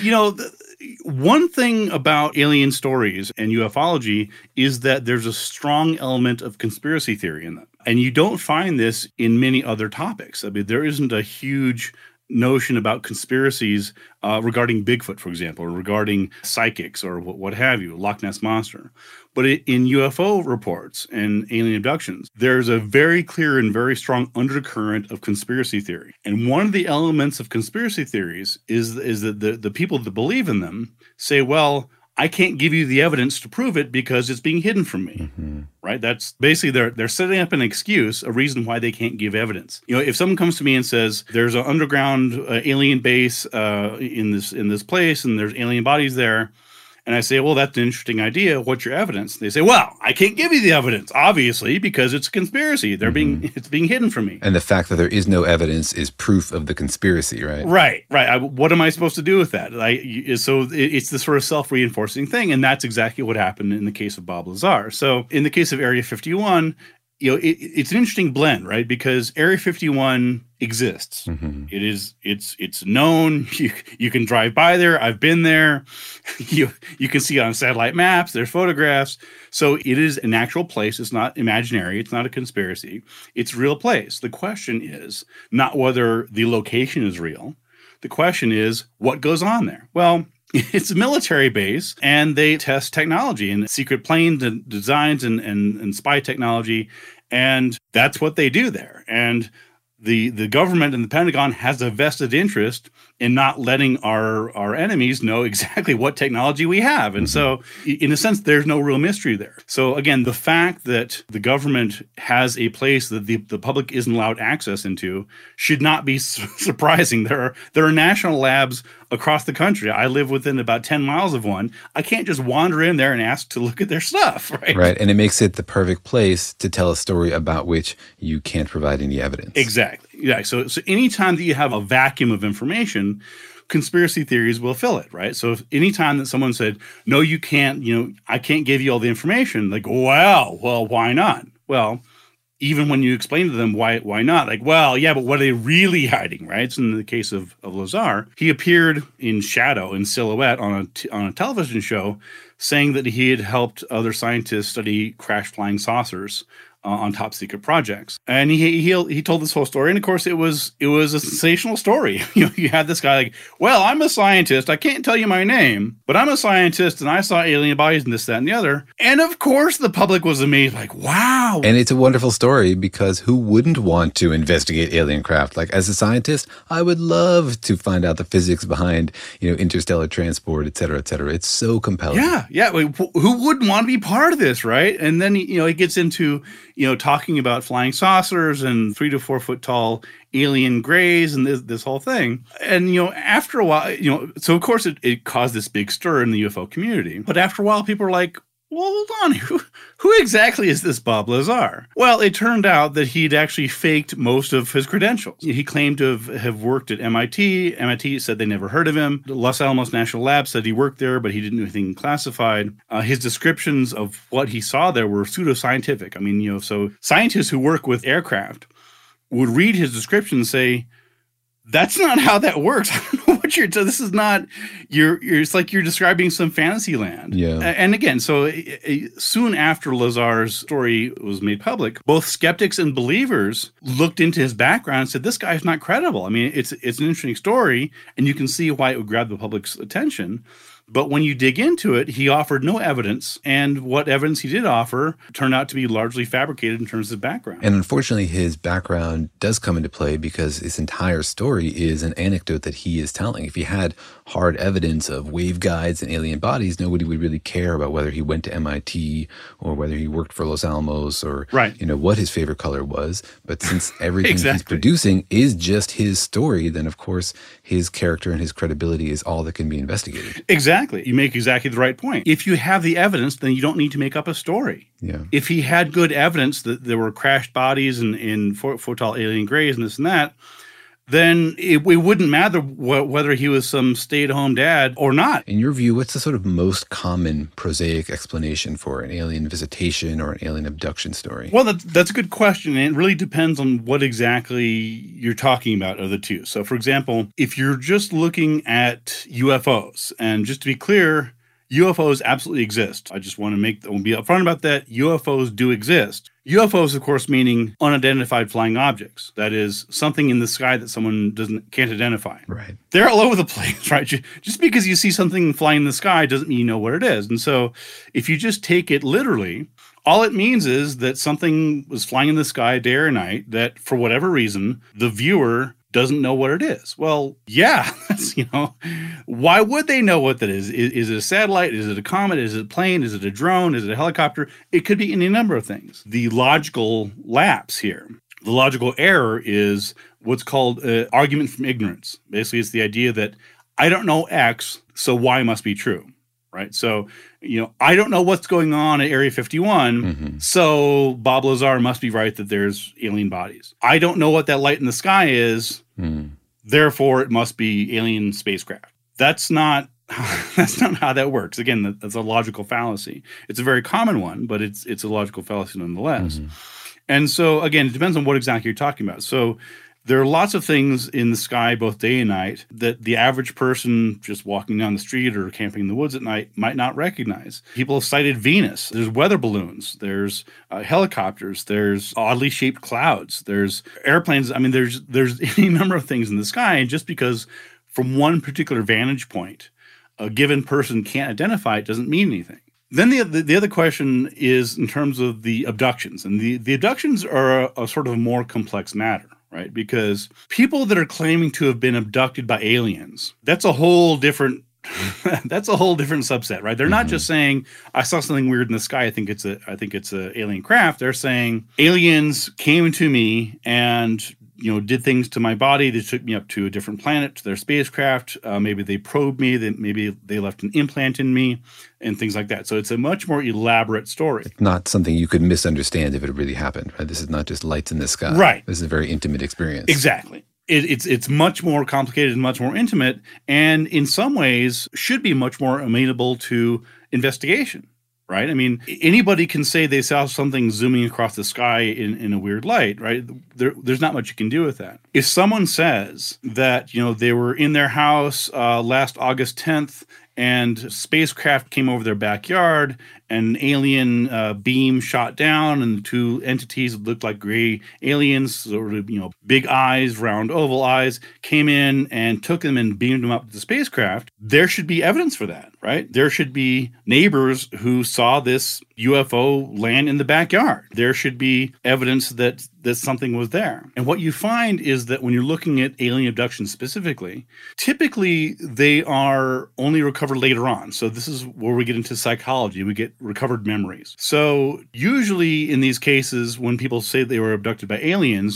One thing about alien stories and ufology is that there's a strong element of conspiracy theory in them. And you don't find this in many other topics. I mean, there isn't a huge notion about conspiracies regarding Bigfoot, for example, or regarding psychics or what have you, Loch Ness Monster. But in UFO reports and alien abductions, there's a very clear and very strong undercurrent of conspiracy theory. And one of the elements of conspiracy theories is that the people that believe in them say, well, I can't give you the evidence to prove it because it's being hidden from me, mm-hmm. right? That's basically they're setting up an excuse, a reason why they can't give evidence. If someone comes to me and says there's an underground alien base in this place and there's alien bodies there, and I say, well, that's an interesting idea. What's your evidence? They say, well, I can't give you the evidence, obviously, because it's a conspiracy. It's being hidden from me. And the fact that there is no evidence is proof of the conspiracy, right? Right. What am I supposed to do with that? So it's this sort of self-reinforcing thing, and that's exactly what happened in the case of Bob Lazar. So in the case of Area 51, it's an interesting blend, right? Because Area 51 exists. Mm-hmm. It's known. You can drive by there. I've been there. You can see on satellite maps. There's photographs. So it is an actual place. It's not imaginary. It's not a conspiracy. It's a real place. The question is not whether the location is real. The question is what goes on there. Well, it's a military base, and they test technology and secret plane designs and spy technology, and that's what they do there. And the government and the Pentagon has a vested interest in not letting our enemies know exactly what technology we have. And so, in a sense, there's no real mystery there. So again, the fact that the government has a place that the public isn't allowed access into should not be surprising. There are national labs across the country. I live within about 10 miles of one. I can't just wander in there and ask to look at their stuff, right? Right, and it makes it the perfect place to tell a story about which you can't provide any evidence. Exactly. Yeah. So anytime that you have a vacuum of information, conspiracy theories will fill it, right? So if anytime that someone said, no, you can't, I can't give you all the information, like, well, why not? Well, even when you explain to them why not, like, well, yeah, but what are they really hiding, right? So in the case of Lazar, he appeared in shadow, in silhouette on a television show saying that he had helped other scientists study crash flying saucers on top secret projects. And he told this whole story. And of course, it was a sensational story. You had this guy like, well, I'm a scientist. I can't tell you my name, but I'm a scientist and I saw alien bodies and this, that, and the other. And of course, the public was amazed, like, wow. And it's a wonderful story because who wouldn't want to investigate alien craft? Like, as a scientist, I would love to find out the physics behind, interstellar transport, et cetera, et cetera. It's so compelling. Yeah. Who wouldn't want to be part of this, right? And then, it gets into, talking about flying saucers and 3 to 4 foot tall alien grays and this whole thing. And, after a while, so of course it caused this big stir in the UFO community. But after a while, people are like, well, hold on. Who exactly is this Bob Lazar? Well, it turned out that he'd actually faked most of his credentials. He claimed to have worked at MIT. MIT said they never heard of him. The Los Alamos National Lab said he worked there, but he didn't do anything classified. His descriptions of what he saw there were pseudoscientific. I mean, so scientists who work with aircraft would read his description and say, that's not how that works. I don't know what this is not, it's like you're describing some fantasy land. Yeah. And again, so soon after Lazar's story was made public, both skeptics and believers looked into his background and said, this guy's not credible. I mean, it's an interesting story, and you can see why it would grab the public's attention. But when you dig into it, he offered no evidence, and what evidence he did offer turned out to be largely fabricated in terms of background. And unfortunately, his background does come into play because his entire story is an anecdote that he is telling. If he had hard evidence of waveguides and alien bodies, nobody would really care about whether he went to MIT or whether he worked for Los Alamos or what his favorite color was. But since everything he's producing is just his story, then of course his character and his credibility is all that can be investigated. Exactly. You make exactly the right point. If you have the evidence, then you don't need to make up a story. Yeah. If he had good evidence that there were crashed bodies and photon alien grays and this and that, then it wouldn't matter whether he was some stay-at-home dad or not. In your view, what's the sort of most common prosaic explanation for an alien visitation or an alien abduction story? Well, that's a good question, and it really depends on what exactly you're talking about of the two. So, for example, if you're just looking at UFOs, and just to be clear, UFOs absolutely exist. I just want to be upfront about that. UFOs do exist. UFOs, of course, meaning unidentified flying objects. That is something in the sky that someone can't identify. Right. They're all over the place, right? Just because you see something flying in the sky doesn't mean you know what it is. And so if you just take it literally, all it means is that something was flying in the sky day or night that, for whatever reason, the viewer doesn't know what it is. Well, yeah, why would they know what that is? Is it a satellite? Is it a comet? Is it a plane? Is it a drone? Is it a helicopter? It could be any number of things. The logical lapse here, the logical error is what's called argument from ignorance. Basically, it's the idea that I don't know X, so Y must be true. Right. So, I don't know what's going on at Area 51. So Bob Lazar must be right that there's alien bodies. I don't know what that light in the sky is. Therefore, it must be alien spacecraft. That's not how that works. Again, that's a logical fallacy. It's a very common one, but it's a logical fallacy nonetheless. And so, again, it depends on what exactly you're talking about. So there are lots of things in the sky, both day and night, that the average person just walking down the street or camping in the woods at night might not recognize. People have sighted Venus. There's weather balloons. There's helicopters. There's oddly shaped clouds. There's airplanes. I mean, there's any number of things in the sky. And just because from one particular vantage point a given person can't identify it doesn't mean anything. Then the other question is in terms of the abductions. And the abductions are a sort of a more complex matter. Right? Because people that are claiming to have been abducted by aliens, that's a whole different subset, right? They're not just saying, I saw something weird in the sky, I think it's a alien craft. They're saying aliens came to me and did things to my body. They took me up to a different planet, to their spacecraft. Maybe they probed me. Maybe they left an implant in me and things like that. So it's a much more elaborate story. It's not something you could misunderstand if it really happened, right? This is not just lights in the sky. Right. This is a very intimate experience. Exactly. It's much more complicated and much more intimate, and in some ways should be much more amenable to investigation. Right? I mean, anybody can say they saw something zooming across the sky in a weird light, right? There's not much you can do with that. If someone says that, they were in their house last August 10th and spacecraft came over their backyard, an alien beam shot down, and the two entities that looked like gray aliens, sort of, big eyes, round oval eyes, came in and took them and beamed them up to the spacecraft, there should be evidence for that, right? There should be neighbors who saw this UFO land in the backyard. There should be evidence that something was there. And what you find is that when you're looking at alien abduction specifically, typically they are only recovered later on. So this is where we get into psychology. We get recovered memories. So usually in these cases, when people say they were abducted by aliens,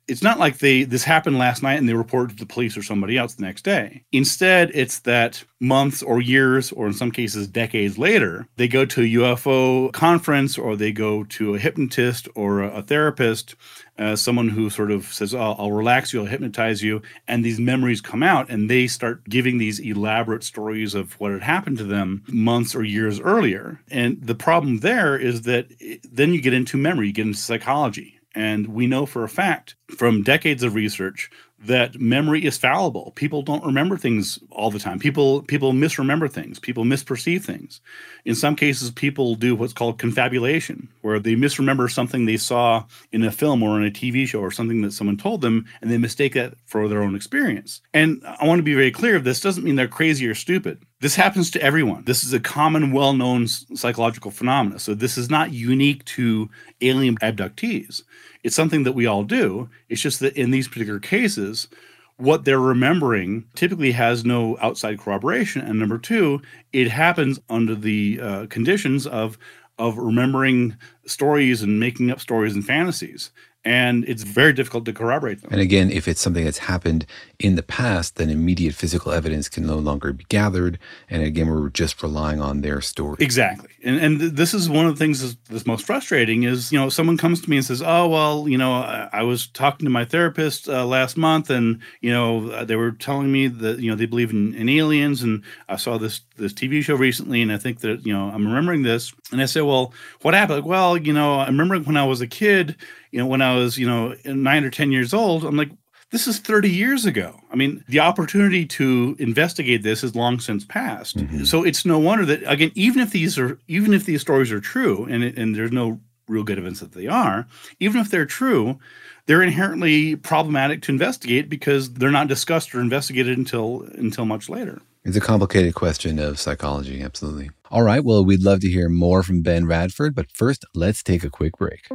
it's not like this happened last night and they report to the police or somebody else the next day. Instead, it's that months or years, or in some cases decades later, they go to a UFO conference, or they go to a hypnotist or a therapist, someone who sort of says, I'll relax you, I'll hypnotize you, and these memories come out, and they start giving these elaborate stories of what had happened to them months or years earlier. And the problem there is that then you get into memory, you get into psychology. And we know for a fact from decades of research that memory is fallible. People don't remember things all the time. People misremember things. People misperceive things. In some cases, people do what's called confabulation, where they misremember something they saw in a film or in a TV show or something that someone told them, and they mistake that for their own experience. And I want to be very clear, this doesn't mean they're crazy or stupid. This happens to everyone. This is a common, well-known psychological phenomenon. So this is not unique to alien abductees. It's something that we all do. It's just that in these particular cases, what they're remembering typically has no outside corroboration. And number two, it happens under the conditions of remembering stories and making up stories and fantasies. And it's very difficult to corroborate them. And again, if it's something that's happened in the past, then immediate physical evidence can no longer be gathered. And again, we're just relying on their story. Exactly. And this is one of the things that's most frustrating is, someone comes to me and says, oh, well, I was talking to my therapist last month, and, they were telling me that, they believe in aliens, and I saw this TV show recently, and I think that, I'm remembering this. And I say, well, what happened? Like, well, I remember when I was a kid, when I was, 9 or 10 years old. I'm like, this is 30 years ago. I mean, the opportunity to investigate this has long since passed. Mm-hmm. So it's no wonder that, again, even if these stories are true, and there's no real good evidence that they are, even if they're true, they're inherently problematic to investigate because they're not discussed or investigated until much later. It's a complicated question of psychology, absolutely. All right, well, we'd love to hear more from Ben Radford, but first, let's take a quick break.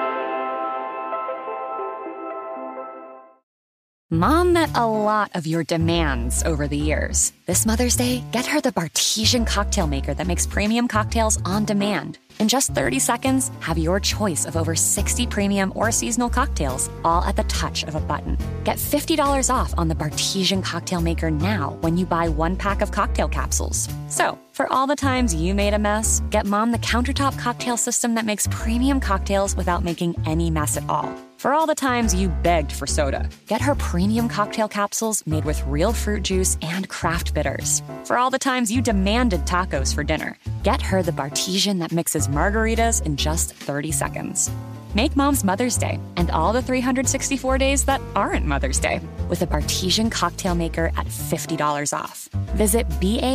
Mom met a lot of your demands over the years. This Mother's Day, get her the Bartesian cocktail maker that makes premium cocktails on demand. In just 30 seconds, have your choice of over 60 premium or seasonal cocktails, all at the touch of a button. Get $50 off on the Bartesian cocktail maker now when you buy 1 pack of cocktail capsules. So, for all the times you made a mess, get Mom the countertop cocktail system that makes premium cocktails without making any mess at all. For all the times you begged for soda, get her premium cocktail capsules made with real fruit juice and craft bitters. For all the times you demanded tacos for dinner, get her the Bartesian that mixes margaritas in just 30 seconds. Make Mom's Mother's Day and all the 364 days that aren't Mother's Day with a Bartesian cocktail maker at $50 off. Visit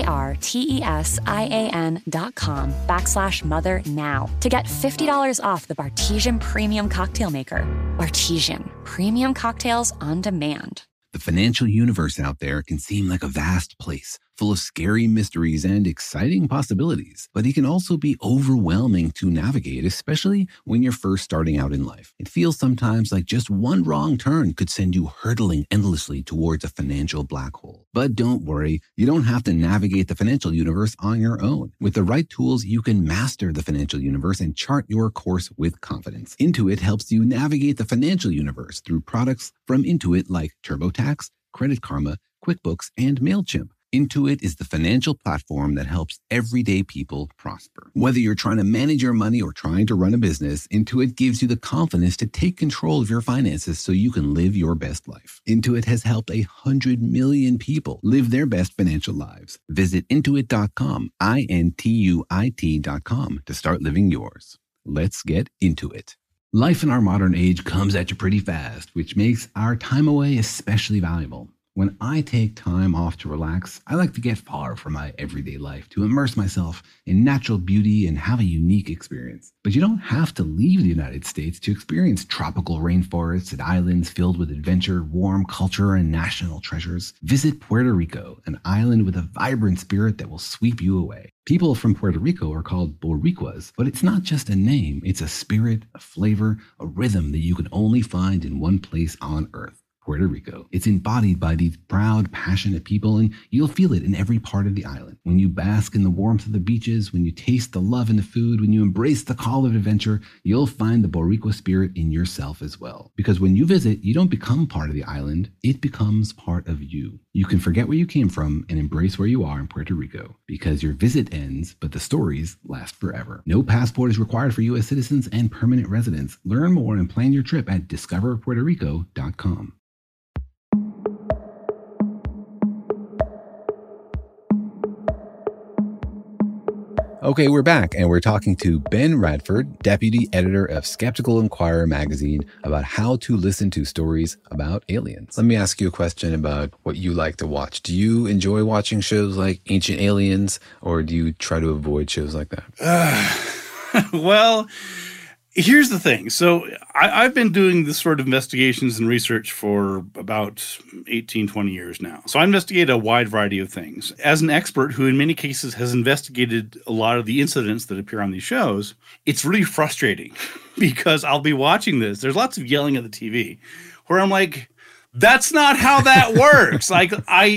BARTESIAN.com/mother now to get $50 off the Bartesian Premium Cocktail Maker. Bartesian, premium cocktails on demand. The financial universe out there can seem like a vast place, full of scary mysteries and exciting possibilities, but it can also be overwhelming to navigate, especially when you're first starting out in life. It feels sometimes like just one wrong turn could send you hurtling endlessly towards a financial black hole. But don't worry, you don't have to navigate the financial universe on your own. With the right tools, you can master the financial universe and chart your course with confidence. Intuit helps you navigate the financial universe through products from Intuit like TurboTax, Credit Karma, QuickBooks, and MailChimp. Intuit is the financial platform that helps everyday people prosper. Whether you're trying to manage your money or trying to run a business, Intuit gives you the confidence to take control of your finances so you can live your best life. Intuit has helped 100 million people live their best financial lives. Visit Intuit.com, INTUIT.com, to start living yours. Let's get into it. Life in our modern age comes at you pretty fast, which makes our time away especially valuable. When I take time off to relax, I like to get far from my everyday life, to immerse myself in natural beauty and have a unique experience. But you don't have to leave the United States to experience tropical rainforests and islands filled with adventure, warm culture, and national treasures. Visit Puerto Rico, an island with a vibrant spirit that will sweep you away. People from Puerto Rico are called Boricuas, but it's not just a name, it's a spirit, a flavor, a rhythm that you can only find in one place on Earth. Puerto Rico. It's embodied by these proud, passionate people, and you'll feel it in every part of the island. When you bask in the warmth of the beaches, when you taste the love in the food, when you embrace the call of adventure, you'll find the Boricua spirit in yourself as well. Because when you visit, you don't become part of the island, it becomes part of you. You can forget where you came from and embrace where you are in Puerto Rico, because your visit ends, but the stories last forever. No passport is required for U.S. citizens and permanent residents. Learn more and plan your trip at discoverpuertorico.com. Okay, we're back, and we're talking to Ben Radford, deputy editor of Skeptical Inquirer magazine, about how to listen to stories about aliens. Let me ask you a question about what you like to watch. Do you enjoy watching shows like Ancient Aliens, or do you try to avoid shows like that? Well, here's the thing. So I've been doing this sort of investigations and research for about 18, 20 years now. So I investigate a wide variety of things. As an expert who in many cases has investigated a lot of the incidents that appear on these shows, it's really frustrating because I'll be watching this. There's lots of yelling at the TV where I'm like, that's not how that works. Like,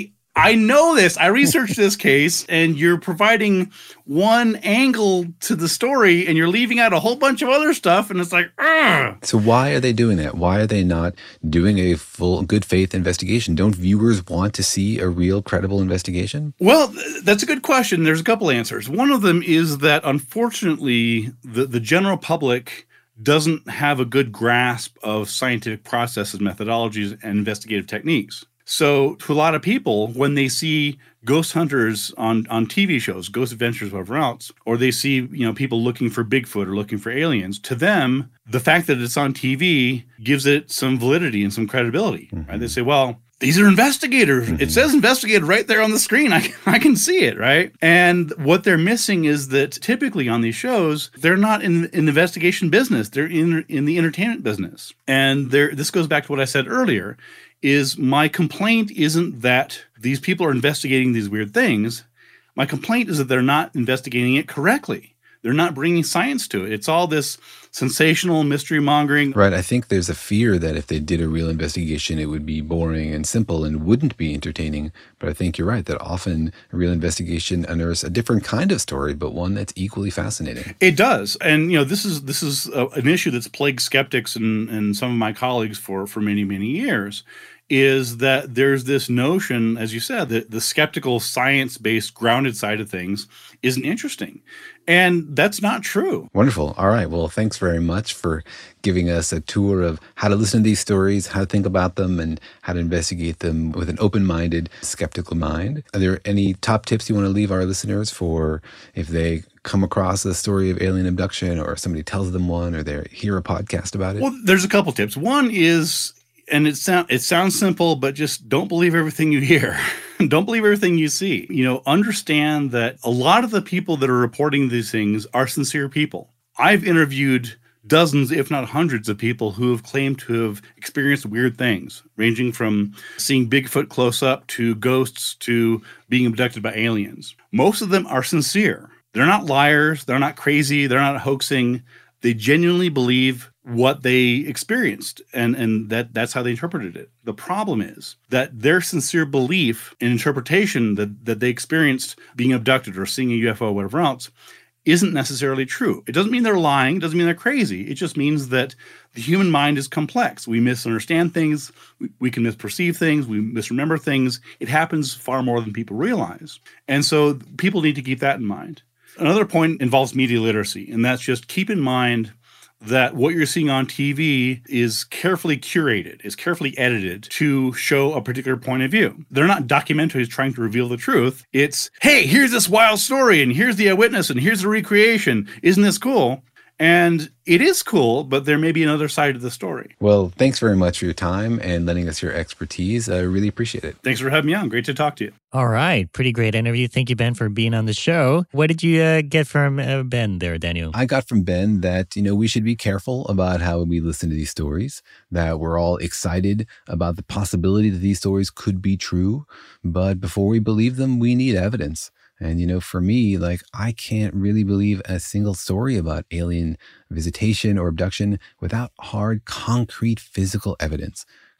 I know this. I researched this case, and you're providing one angle to the story, and you're leaving out a whole bunch of other stuff, and it's like, ugh. So why are they doing that? Why are they not doing a full good faith investigation? Don't viewers want to see a real credible investigation? Well, that's a good question. There's a couple answers. One of them is that, unfortunately, the general public doesn't have a good grasp of scientific processes, methodologies, and investigative techniques. So to a lot of people, when they see ghost hunters on TV shows, Ghost Adventures, whatever else, or they see, people looking for Bigfoot or looking for aliens, to them, the fact that it's on TV gives it some validity and some credibility. Mm-hmm. Right? They say, well, these are investigators. Mm-hmm. It says investigator right there on the screen. I can see it, right? And what they're missing is that typically on these shows, they're not in the investigation business. They're in the entertainment business. And this goes back to what I said earlier, is my complaint isn't that these people are investigating these weird things. My complaint is that they're not investigating it correctly. They're not bringing science to it. It's all this sensational mystery mongering. Right. I think there's a fear that if they did a real investigation, it would be boring and simple and wouldn't be entertaining. But I think you're right that often a real investigation unearths a different kind of story, but one that's equally fascinating. It does. And, this is an issue that's plagued skeptics and some of my colleagues for many, many years. Is that there's this notion, as you said, that the skeptical, science-based, grounded side of things isn't interesting. And that's not true. Wonderful. All right. Well, thanks very much for giving us a tour of how to listen to these stories, how to think about them, and how to investigate them with an open-minded, skeptical mind. Are there any top tips you want to leave our listeners for if they come across a story of alien abduction, or somebody tells them one, or they hear a podcast about it? Well, there's a couple tips. One is, and it sounds simple, but just don't believe everything you hear. Don't believe everything you see. Understand that a lot of the people that are reporting these things are sincere people. I've interviewed dozens, if not hundreds, of people who have claimed to have experienced weird things, ranging from seeing Bigfoot close up to ghosts to being abducted by aliens. Most of them are sincere. They're not liars. They're not crazy. They're not hoaxing. They genuinely believe what they experienced, and that's how they interpreted it. The problem is that their sincere belief and interpretation that they experienced being abducted or seeing a UFO or whatever else isn't necessarily true. It doesn't mean they're lying. It doesn't mean they're crazy. It just means that the human mind is complex. We misunderstand things. We can misperceive things. We misremember things. It happens far more than people realize. And so people need to keep that in mind. Another point involves media literacy, and that's just keep in mind that what you're seeing on TV is carefully curated, is carefully edited to show a particular point of view. They're not documentaries trying to reveal the truth. It's, hey, here's this wild story, and here's the eyewitness, and here's the recreation. Isn't this cool? And it is cool, but there may be another side of the story. Well, thanks very much for your time and lending us your expertise. I really appreciate it. Thanks for having me on. Great to talk to you. All right. Pretty great interview. Thank you, Ben, for being on the show. What did you get from Ben there, Daniel? I got from Ben that, we should be careful about how we listen to these stories, that we're all excited about the possibility that these stories could be true. But before we believe them, we need evidence. And, for me, I can't really believe a single story about alien visitation or abduction without hard, concrete, physical evidence.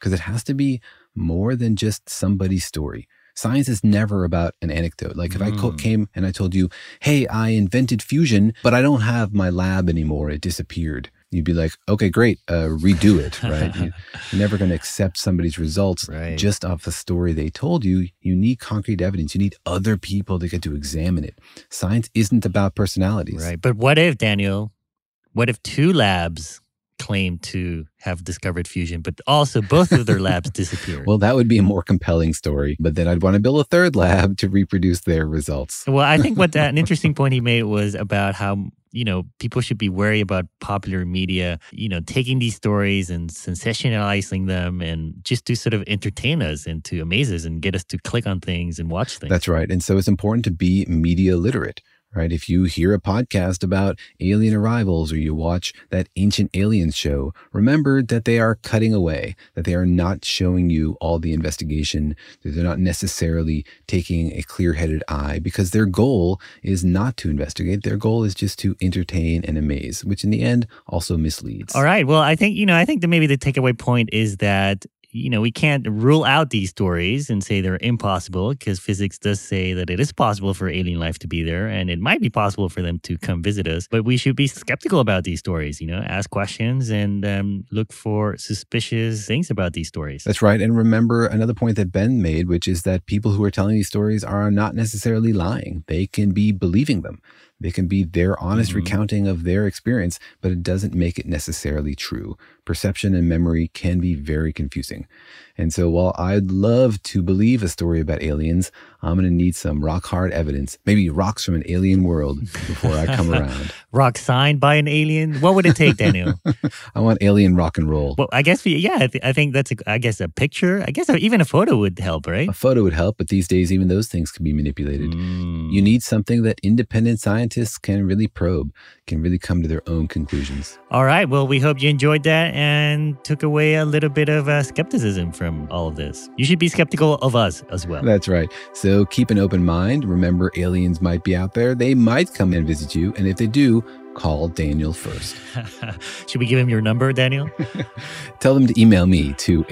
because it has to be more than just somebody's story. Science is never about an anecdote. Like if I came and I told you, hey, I invented fusion, but I don't have my lab anymore. It disappeared. You'd be like, okay, great, redo it, right? You're never going to accept somebody's results just off the story they told you. You need concrete evidence. You need other people to get to examine it. Science isn't about personalities. Right. But what if, Daniel, what if 2 labs claim to have discovered fusion, but also both of their labs disappeared? Well, that would be a more compelling story, but then I'd want to build a 3rd lab to reproduce their results. Well, I think an interesting point he made was about how, people should be wary about popular media, taking these stories and sensationalizing them and just to sort of entertain us and to amaze us and get us to click on things and watch things. That's right. And so it's important to be media literate. Right? If you hear a podcast about alien arrivals or you watch that Ancient Aliens show, remember that they are cutting away, that they are not showing you all the investigation, that they're not necessarily taking a clear-headed eye, because their goal is not to investigate. Their goal is just to entertain and amaze, which in the end also misleads. All right. Well, I think that maybe the takeaway point is that we can't rule out these stories and say they're impossible, because physics does say that it is possible for alien life to be there and it might be possible for them to come visit us. But we should be skeptical about these stories, ask questions and look for suspicious things about these stories. That's right. And remember another point that Ben made, which is that people who are telling these stories are not necessarily lying. They can be believing them. They can be their honest recounting of their experience, but it doesn't make it necessarily true. Perception and memory can be very confusing. And so while I'd love to believe a story about aliens, I'm going to need some rock hard evidence, maybe rocks from an alien world before I come around. Rock signed by an alien? What would it take, Daniel? I want alien rock and roll. Well, I guess, I think that's, a picture. I guess even a photo would help, right? A photo would help, but these days, even those things can be manipulated. You need something that independent scientists can really probe, can really come to their own conclusions. All right. Well, we hope you enjoyed that and took away a little bit of skepticism from all of this. You should be skeptical of us as well. That's right. So keep an open mind. Remember, aliens might be out there. They might come and visit you. And if they do, call Daniel first. Should we give him your number, Daniel? Tell them to email me to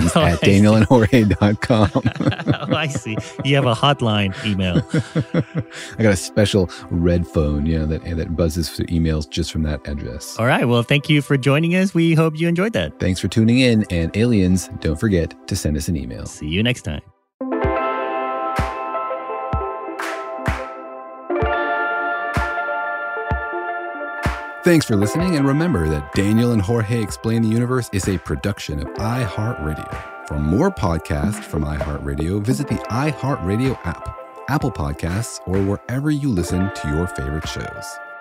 aliens@danielandjorge.com. Oh, I see. You have a hotline email. I got a special red phone, that buzzes for emails just from that address. All right. Well, thank you for joining us. We hope you enjoyed that. Thanks for tuning in. And aliens, don't forget to send us an email. See you next time. Thanks for listening, and remember that Daniel and Jorge Explain the Universe is a production of iHeartRadio. For more podcasts from iHeartRadio, visit the iHeartRadio app, Apple Podcasts, or wherever you listen to your favorite shows.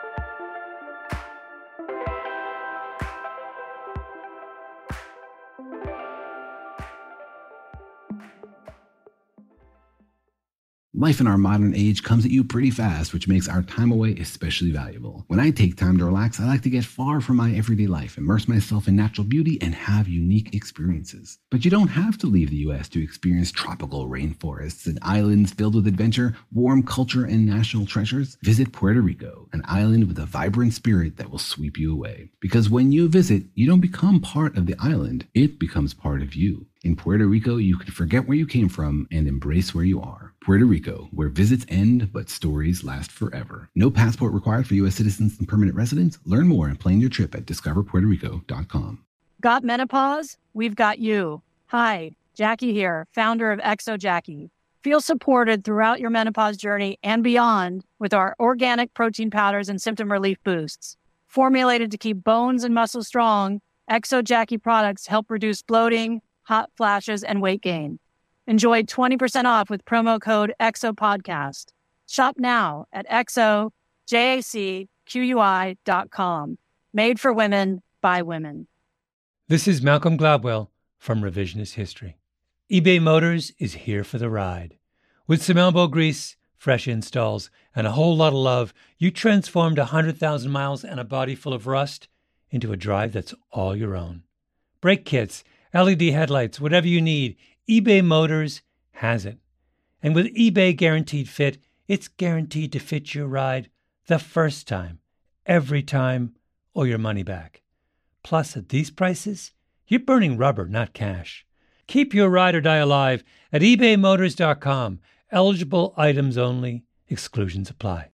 Life in our modern age comes at you pretty fast, which makes our time away especially valuable. When I take time to relax, I like to get far from my everyday life, immerse myself in natural beauty, and have unique experiences. But you don't have to leave the U.S. to experience tropical rainforests and islands filled with adventure, warm culture, and national treasures. Visit Puerto Rico, an island with a vibrant spirit that will sweep you away. Because when you visit, you don't become part of the island, it becomes part of you. In Puerto Rico, you can forget where you came from and embrace where you are. Puerto Rico, where visits end, but stories last forever. No passport required for U.S. citizens and permanent residents. Learn more and plan your trip at discoverpuertorico.com. Got menopause? We've got you. Hi, Jackie here, founder of Exo Jackie. Feel supported throughout your menopause journey and beyond with our organic protein powders and symptom relief boosts. Formulated to keep bones and muscles strong, Exo Jackie products help reduce bloating, hot flashes, and weight gain. Enjoy 20% off with promo code EXOPODCAST. Shop now at exojacqui.com. Made for women, by women. This is Malcolm Gladwell from Revisionist History. eBay Motors is here for the ride. With some elbow grease, fresh installs, and a whole lot of love, you transformed 100,000 miles and a body full of rust into a drive that's all your own. Brake kits, LED headlights, whatever you need, eBay Motors has it. And with eBay Guaranteed Fit, it's guaranteed to fit your ride the first time, every time, or your money back. Plus, at these prices, you're burning rubber, not cash. Keep your ride or die alive at ebaymotors.com. Eligible items only. Exclusions apply.